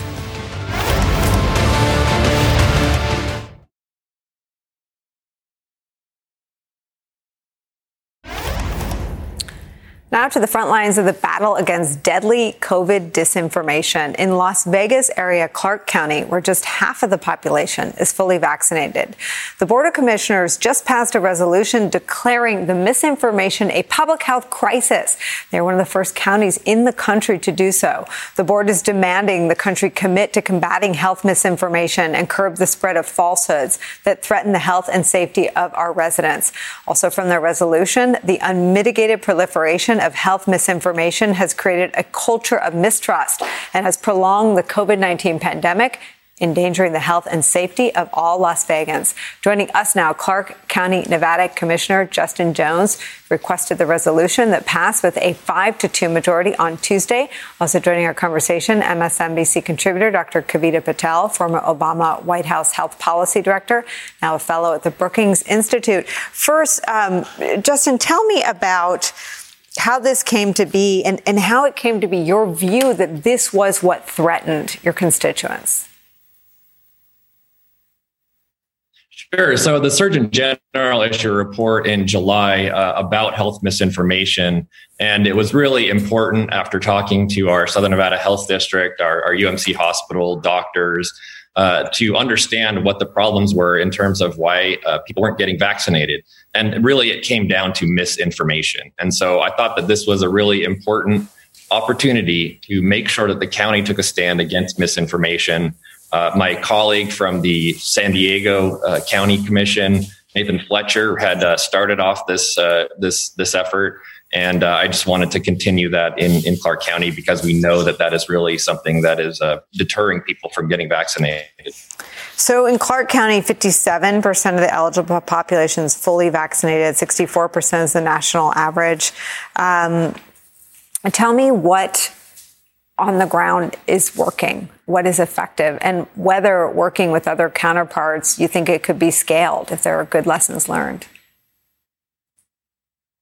Now to the front lines of the battle against deadly COVID disinformation. In Las Vegas area, Clark County, where just half of the population is fully vaccinated, the Board of Commissioners just passed a resolution declaring the misinformation a public health crisis. They're one of the first counties in the country to do so. The board is demanding the country commit to combating health misinformation and curb the spread of falsehoods that threaten the health and safety of our residents. Also from their resolution, the unmitigated proliferation of health misinformation has created a culture of mistrust and has prolonged the COVID nineteen pandemic, endangering the health and safety of all Las Vegans. Joining us now, Clark County, Nevada Commissioner Justin Jones requested the resolution that passed with a five to two majority on Tuesday. Also joining our conversation, M S N B C contributor Doctor Kavita Patel, former Obama White House Health Policy Director, now a fellow at the Brookings Institute. First, um, Justin, tell me about how this came to be and, and how it came to be your view that this was what threatened your constituents.
Sure. So the Surgeon General issued a report in July uh, about health misinformation. And it was really important after talking to our Southern Nevada Health District, our, our U M C hospital, doctors, uh, to understand what the problems were in terms of why uh, people weren't getting vaccinated. And really, it came down to misinformation. And so I thought that this was a really important opportunity to make sure that the county took a stand against misinformation. Uh, my colleague from the San Diego uh, County Commission, Nathan Fletcher, had uh, started off this uh, this this effort. And uh, I just wanted to continue that in, in Clark County because we know that that is really something that is uh, deterring people from getting vaccinated.
So in Clark County, fifty-seven percent of the eligible population is fully vaccinated. sixty-four percent is the national average. Um, tell me what on the ground is working, what is effective, and whether working with other counterparts, you think it could be scaled if there are good lessons learned.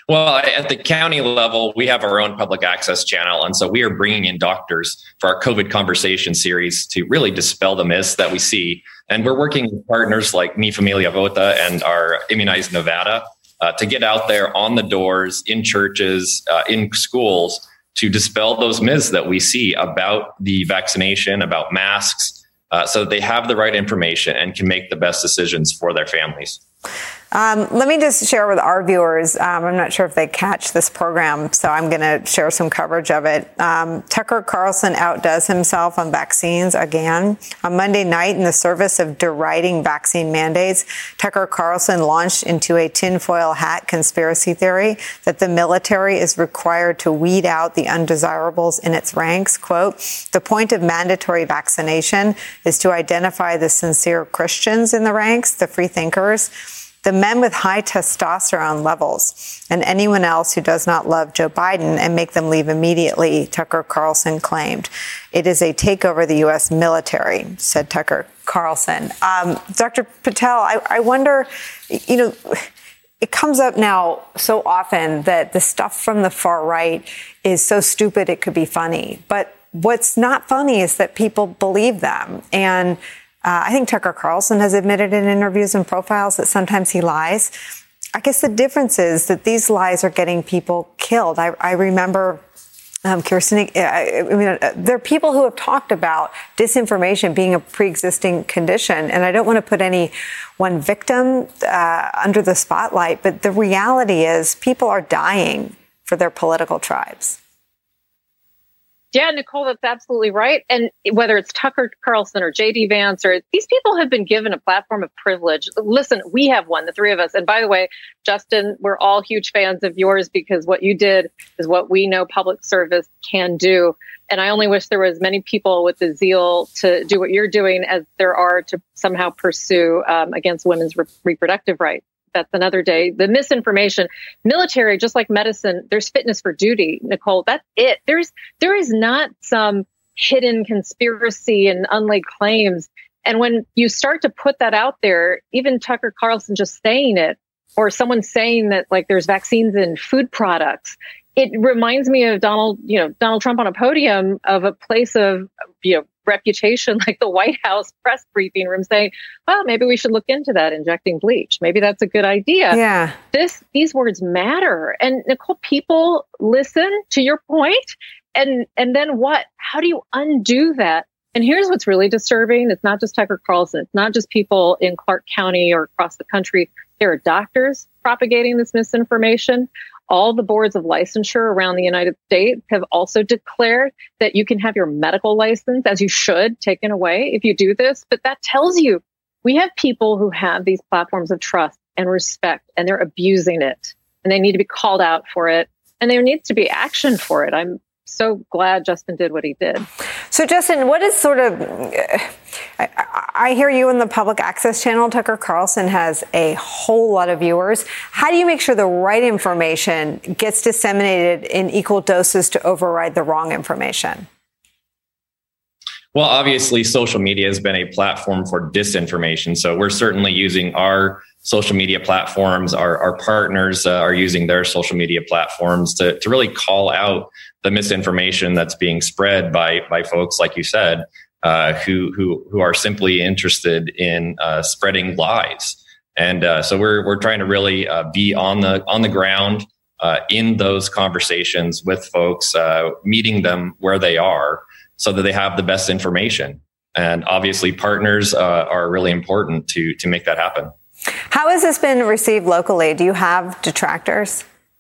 Well, at the county level, we have our own public access channel. And so we are bringing in doctors for our COVID conversation series to really dispel the myths that we see. And we're working with partners like Mi Familia Vota and our Immunize Nevada uh, to get out there on the doors, in churches, uh, in schools, to dispel those myths that we see about the vaccination, about masks, uh, so that they have the right information and can make the best decisions for their families.
Um, let me just share with our viewers. Um, I'm not sure if they catch this program, so I'm going to share some coverage of it. Um, Tucker Carlson outdoes himself on vaccines again. On Monday night, in the service of deriding vaccine mandates, Tucker Carlson launched into a tinfoil hat conspiracy theory that the military is required to weed out the undesirables in its ranks. Quote, the point of mandatory vaccination is to identify the sincere Christians in the ranks, the free thinkers, the men with high testosterone levels, and anyone else who does not love Joe Biden, and make them leave immediately, Tucker Carlson claimed. It is a takeover of the U S military, said Tucker Carlson. Um, Doctor Patel, I, I wonder, you know, it comes up now so often that the stuff from the far right is so stupid it could be funny. But what's not funny is that people believe them. And Uh, I think Tucker Carlson has admitted in interviews and profiles that sometimes he lies. I guess the difference is that these lies are getting people killed. I, I remember um, Kirsten, I, I mean, uh, there are people who have talked about disinformation being a pre-existing condition, and I don't want to put any one victim uh, under the spotlight, but the reality is people are dying for their political tribes.
Yeah, Nicole, that's absolutely right. And whether it's Tucker Carlson or J D Vance, or these people have been given a platform of privilege. Listen, we have one, the three of us. And by the way, Justin, we're all huge fans of yours because what you did is what we know public service can do. And I only wish there was many people with the zeal to do what you're doing as there are to somehow pursue um, against women's re- reproductive rights. That's another day. The misinformation, military, just like medicine, there's fitness for duty, Nicole. That's it. There's there is not some hidden conspiracy and unlaid claims. And when you start to put that out there, even Tucker Carlson just saying it, or someone saying that like there's vaccines in food products, it reminds me of Donald, you know, Donald Trump on a podium of a place of, you know, reputation like the White House press briefing room saying, well, maybe we should look into that, injecting bleach. Maybe that's a good idea.
Yeah.
This, these words matter. And Nicole, people listen to your point. And, and then what? How do you undo that? And here's what's really disturbing. It's not just Tucker Carlson. It's not just people in Clark County or across the country. There are doctors propagating this misinformation. All the boards of licensure around the United States have also declared that you can have your medical license, as you should, taken away if you do this. But that tells you we have people who have these platforms of trust and respect, and they're abusing it, and they need to be called out for it, and there needs to be action for it. I'm so glad Justin did what he did.
So, Justin, what is sort of, I, I hear you in the public access channel. Tucker Carlson has a whole lot of viewers. How do you make sure the right information gets disseminated in equal doses to override the wrong information?
Well, obviously, social media has been a platform for disinformation. So we're certainly using our social media platforms. Our, our partners uh, are using their social media platforms to, to really call out the misinformation that's being spread by by folks, like you said, uh, who who who are simply interested in uh, spreading lies. And uh, so we're we're trying to really uh, be on the on the ground uh, in those conversations with folks, uh, meeting them where they are, so that they have the best information. And obviously, partners uh, are really important to to make that happen.
How has this been received locally? Do you have detractors?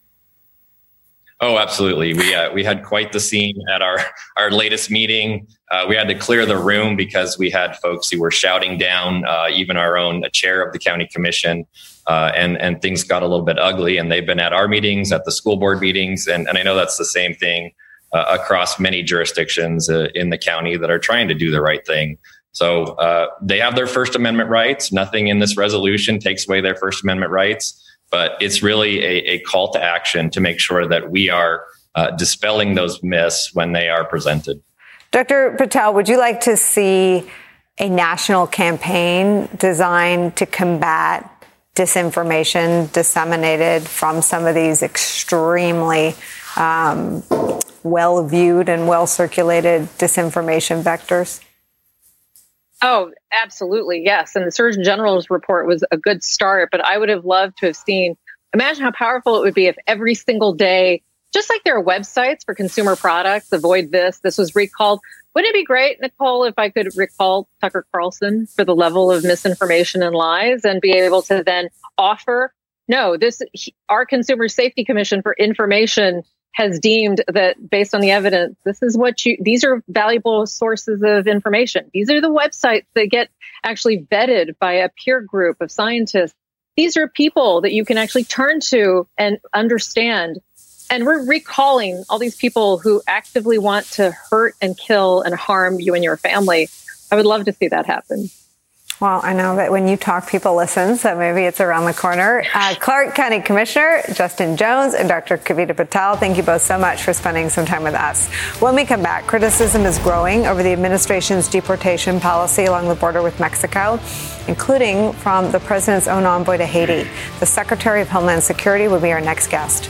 Oh, absolutely. We uh, we had quite the scene at our, our latest meeting. Uh, we had to clear the room because we had folks who were shouting down uh, even our own chair of the county commission, uh, and, and things got a little bit ugly. And they've been at our meetings, at the school board meetings, and, and I know that's the same thing uh, across many jurisdictions uh, in the county that are trying to do the right thing. So uh, they have their First Amendment rights. Nothing in this resolution takes away their First Amendment rights. But it's really a, a call to action to make sure that we are uh, dispelling those myths when they are presented.
Doctor Patel, would you like to see a national campaign designed to combat disinformation disseminated from some of these extremely um, well-viewed and well-circulated disinformation vectors?
Oh, absolutely, yes. And the Surgeon General's report was a good start, but I would have loved to have seen, imagine how powerful it would be if every single day, just like there are websites for consumer products, avoid this, this was recalled. Wouldn't it be great, Nicole, if I could recall Tucker Carlson for the level of misinformation and lies and be able to then offer, no, this, our Consumer Safety Commission for Information has deemed that based on the evidence, this is what you, these are valuable sources of information. These are the websites that get actually vetted by a peer group of scientists. These are people that you can actually turn to and understand. And we're recalling all these people who actively want to hurt and kill and harm you and your family. I would love to see that happen.
Well, I know that when you talk, people listen, so maybe it's around the corner. Uh, Clark County Commissioner Justin Jones and Doctor Kavita Patel, thank you both so much for spending some time with us. When we come back, criticism is growing over the administration's deportation policy along the border with Mexico, including from the president's own envoy to Haiti. The Secretary of Homeland Security will be our next guest.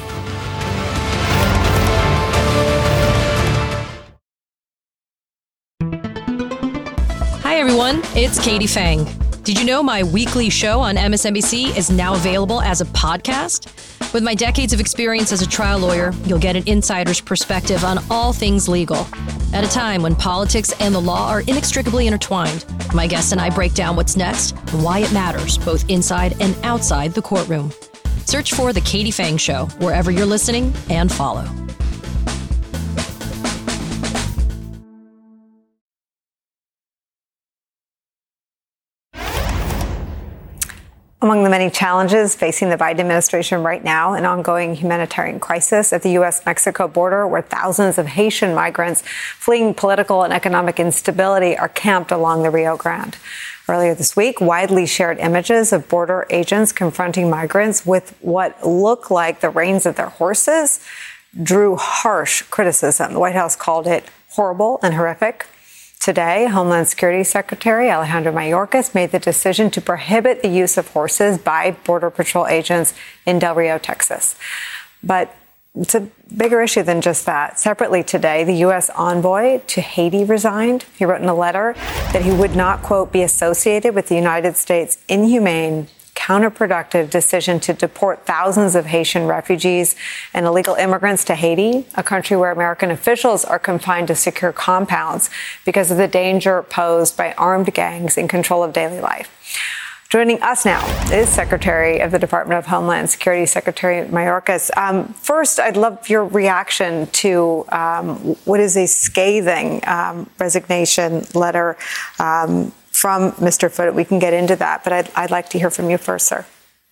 Hi, everyone. It's Katie Fang. Did you know my weekly show on M S N B C is now available as a podcast? With my decades of experience as a trial lawyer, you'll get an insider's perspective on all things legal. At a time when politics and the law are inextricably intertwined, my guests and I break down what's next and why it matters, both inside and outside the courtroom. Search for The Katie Fang Show wherever you're listening and follow.
Among the many challenges facing the Biden administration right now, an ongoing humanitarian crisis at the U S Mexico border where thousands of Haitian migrants fleeing political and economic instability are camped along the Rio Grande. Earlier this week, widely shared images of border agents confronting migrants with what look like the reins of their horses drew harsh criticism. The White House called it horrible and horrific. Today, Homeland Security Secretary Alejandro Mayorkas made the decision to prohibit the use of horses by Border Patrol agents in Del Rio, Texas. But it's a bigger issue than just that. Separately today, the U S envoy to Haiti resigned. He wrote in a letter that he would not, quote, be associated with the United States' inhumane, counterproductive decision to deport thousands of Haitian refugees and illegal immigrants to Haiti, a country where American officials are confined to secure compounds because of the danger posed by armed gangs in control of daily life. Joining us now is Secretary of the Department of Homeland Security, Secretary Mayorkas. Um, first, I'd love your reaction to um, what is a scathing um, resignation letter um, from Mister Foote. We can get into that, but I'd, I'd like to hear from you first, sir.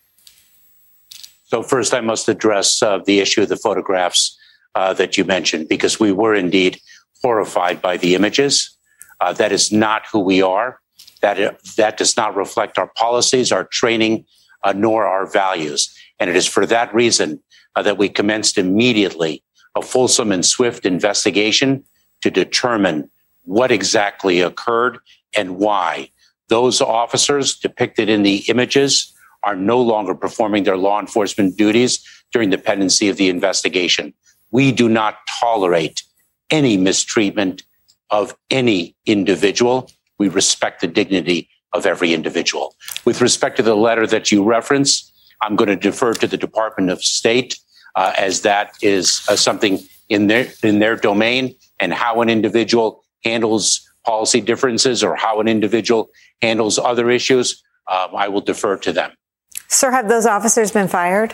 So first, I must address uh, the issue of the photographs uh, that you mentioned, because we were indeed horrified by the images. Uh, that is not who we are. That, that does not reflect our policies, our training, uh, nor our values. And it is for that reason uh, that we commenced immediately a fulsome and swift investigation to determine what exactly occurred and why. Those officers depicted in the images are no longer performing their law enforcement duties during the pendency of the investigation. We do not tolerate any mistreatment of any individual. We respect the dignity of every individual. With respect to the letter that you reference, I'm going to defer to the Department of State uh, as that is uh, something in their in their domain, and how an individual handles policy differences or how an individual handles other issues, um, I will defer to them.
Sir, have those officers been fired?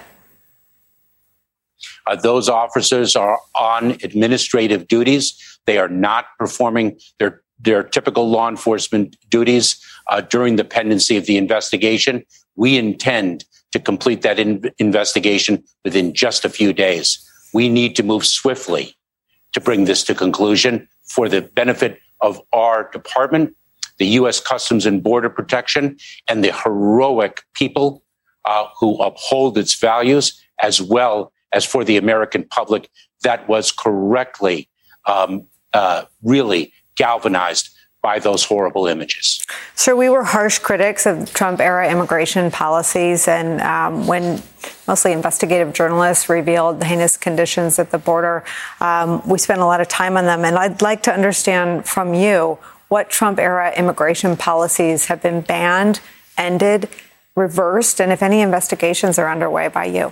Uh, those officers are on administrative duties. They are not performing their, their typical law enforcement duties uh, during the pendency of the investigation. We intend to complete that in- investigation within just a few days. We need to move swiftly to bring this to conclusion for the benefit of our department, the U S Customs and Border Protection, and the heroic people uh, who uphold its values, as well as for the American public that was correctly, um, uh, really galvanized by those horrible images.
So we were harsh critics of Trump-era immigration policies, and um, when mostly investigative journalists revealed the heinous conditions at the border, um, we spent a lot of time on them. And I'd like to understand from you what Trump-era immigration policies have been banned, ended, reversed, and if any investigations are underway by you.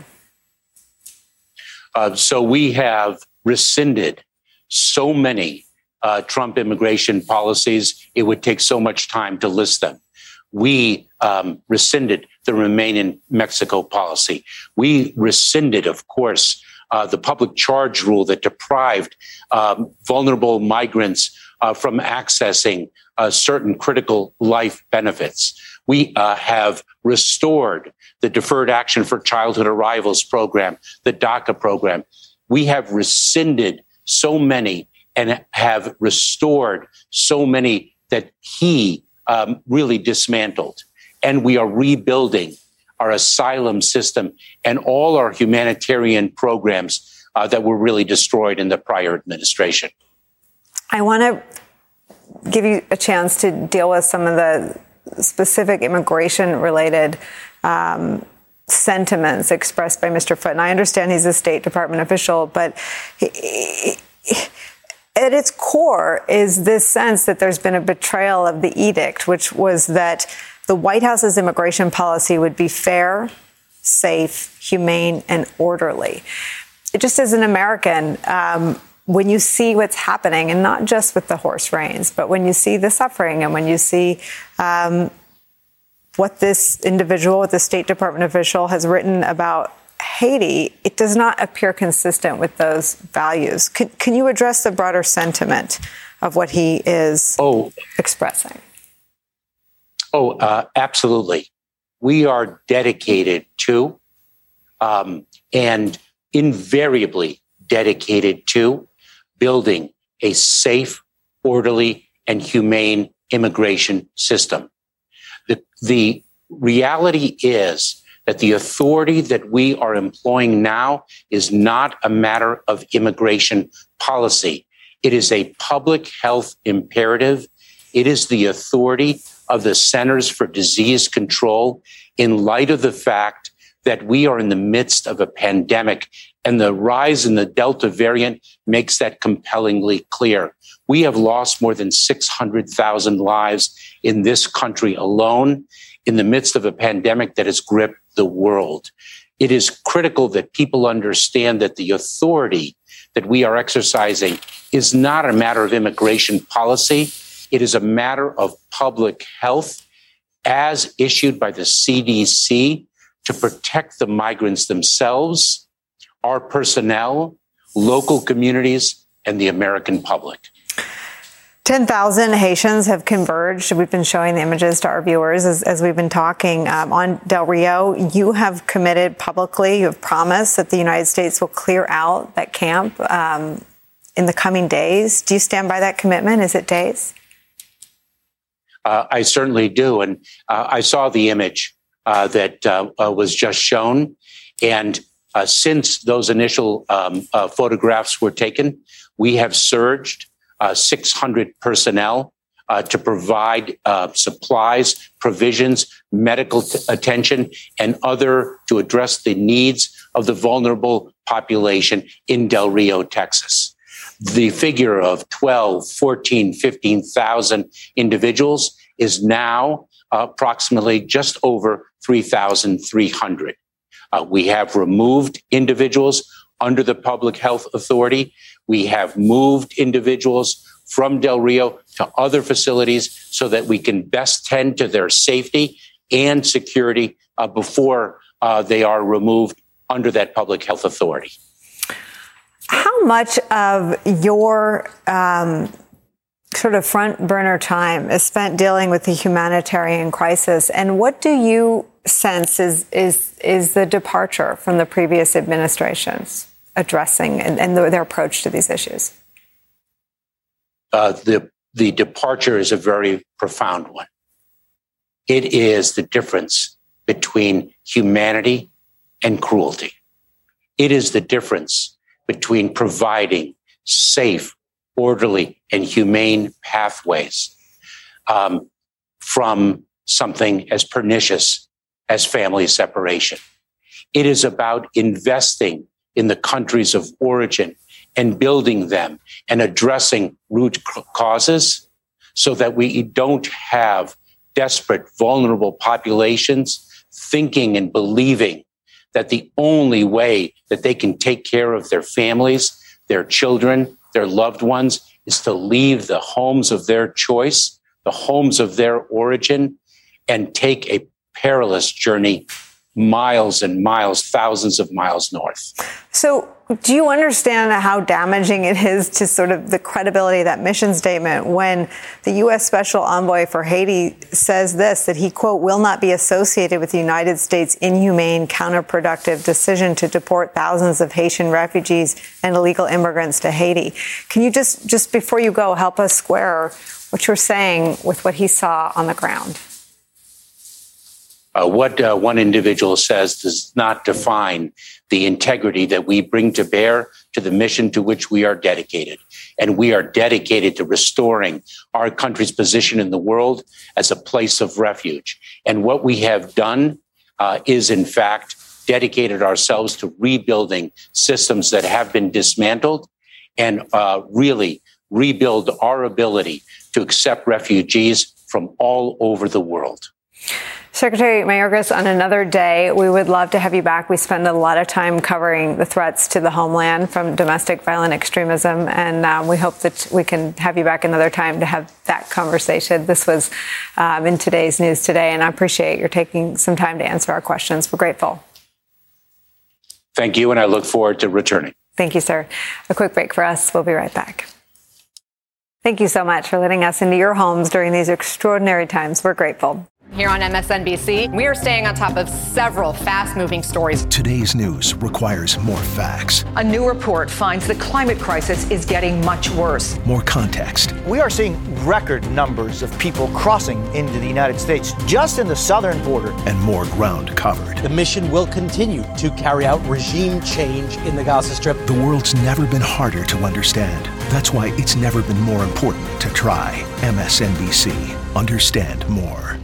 Uh, so we have rescinded so many Uh, Trump immigration policies, it would take so much time to list them. We um, rescinded the Remain in Mexico policy. We rescinded, of course, uh, the public charge rule that deprived um, vulnerable migrants uh, from accessing uh, certain critical life benefits. We uh, have restored the Deferred Action for Childhood Arrivals program, the DACA program. We have rescinded so many and have restored so many that he um, really dismantled. And we are rebuilding our asylum system and all our humanitarian programs uh, that were really destroyed in the prior administration.
I want to give you a chance to deal with some of the specific immigration-related um, sentiments expressed by Mister Foote. And I understand he's a State Department official, but he, he, at its core is this sense that there's been a betrayal of the edict, which was that the White House's immigration policy would be fair, safe, humane, and orderly. It just as an American, um, when you see what's happening, and not just with the horse reins, but when you see the suffering and when you see um, what this individual, what the State Department official has written about Haiti, it does not appear consistent with those values. Can, can you address the broader sentiment of what he is
oh.
expressing?
Oh, uh, absolutely. We are dedicated to um, and invariably dedicated to building a safe, orderly, and humane immigration system. The, the reality is that the authority that we are employing now is not a matter of immigration policy. It is a public health imperative. It is the authority of the Centers for Disease Control in light of the fact that we are in the midst of a pandemic, and the rise in the Delta variant makes that compellingly clear. We have lost more than six hundred thousand lives in this country alone in the midst of a pandemic that has gripped the world. It is critical that people understand that the authority that we are exercising is not a matter of immigration policy. It is a matter of public health as issued by the C D C to protect the migrants themselves, our personnel, local communities, and the American public.
ten thousand Haitians have converged. We've been showing the images to our viewers as, as we've been talking um, on Del Rio. You have committed publicly, you have promised that the United States will clear out that camp um, in the coming days. Do you stand by that commitment? Is it days?
Uh, I certainly do. And uh, I saw the image uh, that uh, uh, was just shown. And uh, since those initial um, uh, photographs were taken, we have surged Uh, six hundred personnel uh, to provide uh, supplies, provisions, medical t- attention, and other to address the needs of the vulnerable population in Del Rio, Texas. The figure of twelve, fourteen, fifteen thousand individuals is now uh, approximately just over three thousand three hundred. Uh, we have removed individuals under the Public Health Authority. We have moved individuals from Del Rio to other facilities so that we can best tend to their safety and security uh, before uh, they are removed under that Public Health Authority.
How much of your um, sort of front burner time is spent dealing with the humanitarian crisis, and what do you sense is is is the departure from the previous administrations addressing and, and the, their approach to these issues?
Uh, the the departure is a very profound one. It is the difference between humanity and cruelty. It is the difference between providing safe, orderly, and humane pathways um, from something as pernicious as family separation. It is about investing in the countries of origin and building them and addressing root causes so that we don't have desperate, vulnerable populations thinking and believing that the only way that they can take care of their families, their children, their loved ones is to leave the homes of their choice, the homes of their origin, and take a perilous journey miles and miles, thousands of miles north.
So do you understand how damaging it is to sort of the credibility of that mission statement when the U S Special Envoy for Haiti says this, that he, quote, will not be associated with the United States' inhumane, counterproductive decision to deport thousands of Haitian refugees and illegal immigrants to Haiti? Can you just, just before you go, help us square what you're saying with what he saw on the ground?
Uh, what uh, one individual says does not define the integrity that we bring to bear to the mission to which we are dedicated. And we are dedicated to restoring our country's position in the world as a place of refuge. And what we have done uh, is, in fact, dedicated ourselves to rebuilding systems that have been dismantled and uh, really rebuild our ability to accept refugees from all over the world.
Secretary Mayorkas, on another day, we would love to have you back. We spend a lot of time covering the threats to the homeland from domestic violent extremism, and um, we hope that we can have you back another time to have that conversation. This was um, in today's news today, and I appreciate your taking some time to answer our questions. We're grateful.
Thank you, and I look forward to returning.
Thank you, sir. A quick break for us. We'll be right back. Thank you so much for letting us into your homes during these extraordinary times. We're grateful.
Here on M S N B C, we are staying on top of several fast-moving stories.
Today's news requires more facts.
A new report finds the climate crisis is getting much worse.
More context.
We are seeing record numbers of people crossing into the United States just in the southern border.
And more ground covered.
The mission will continue to carry out regime change in the Gaza Strip.
The world's never been harder to understand. That's why it's never been more important to try. M S N B C. Understand more.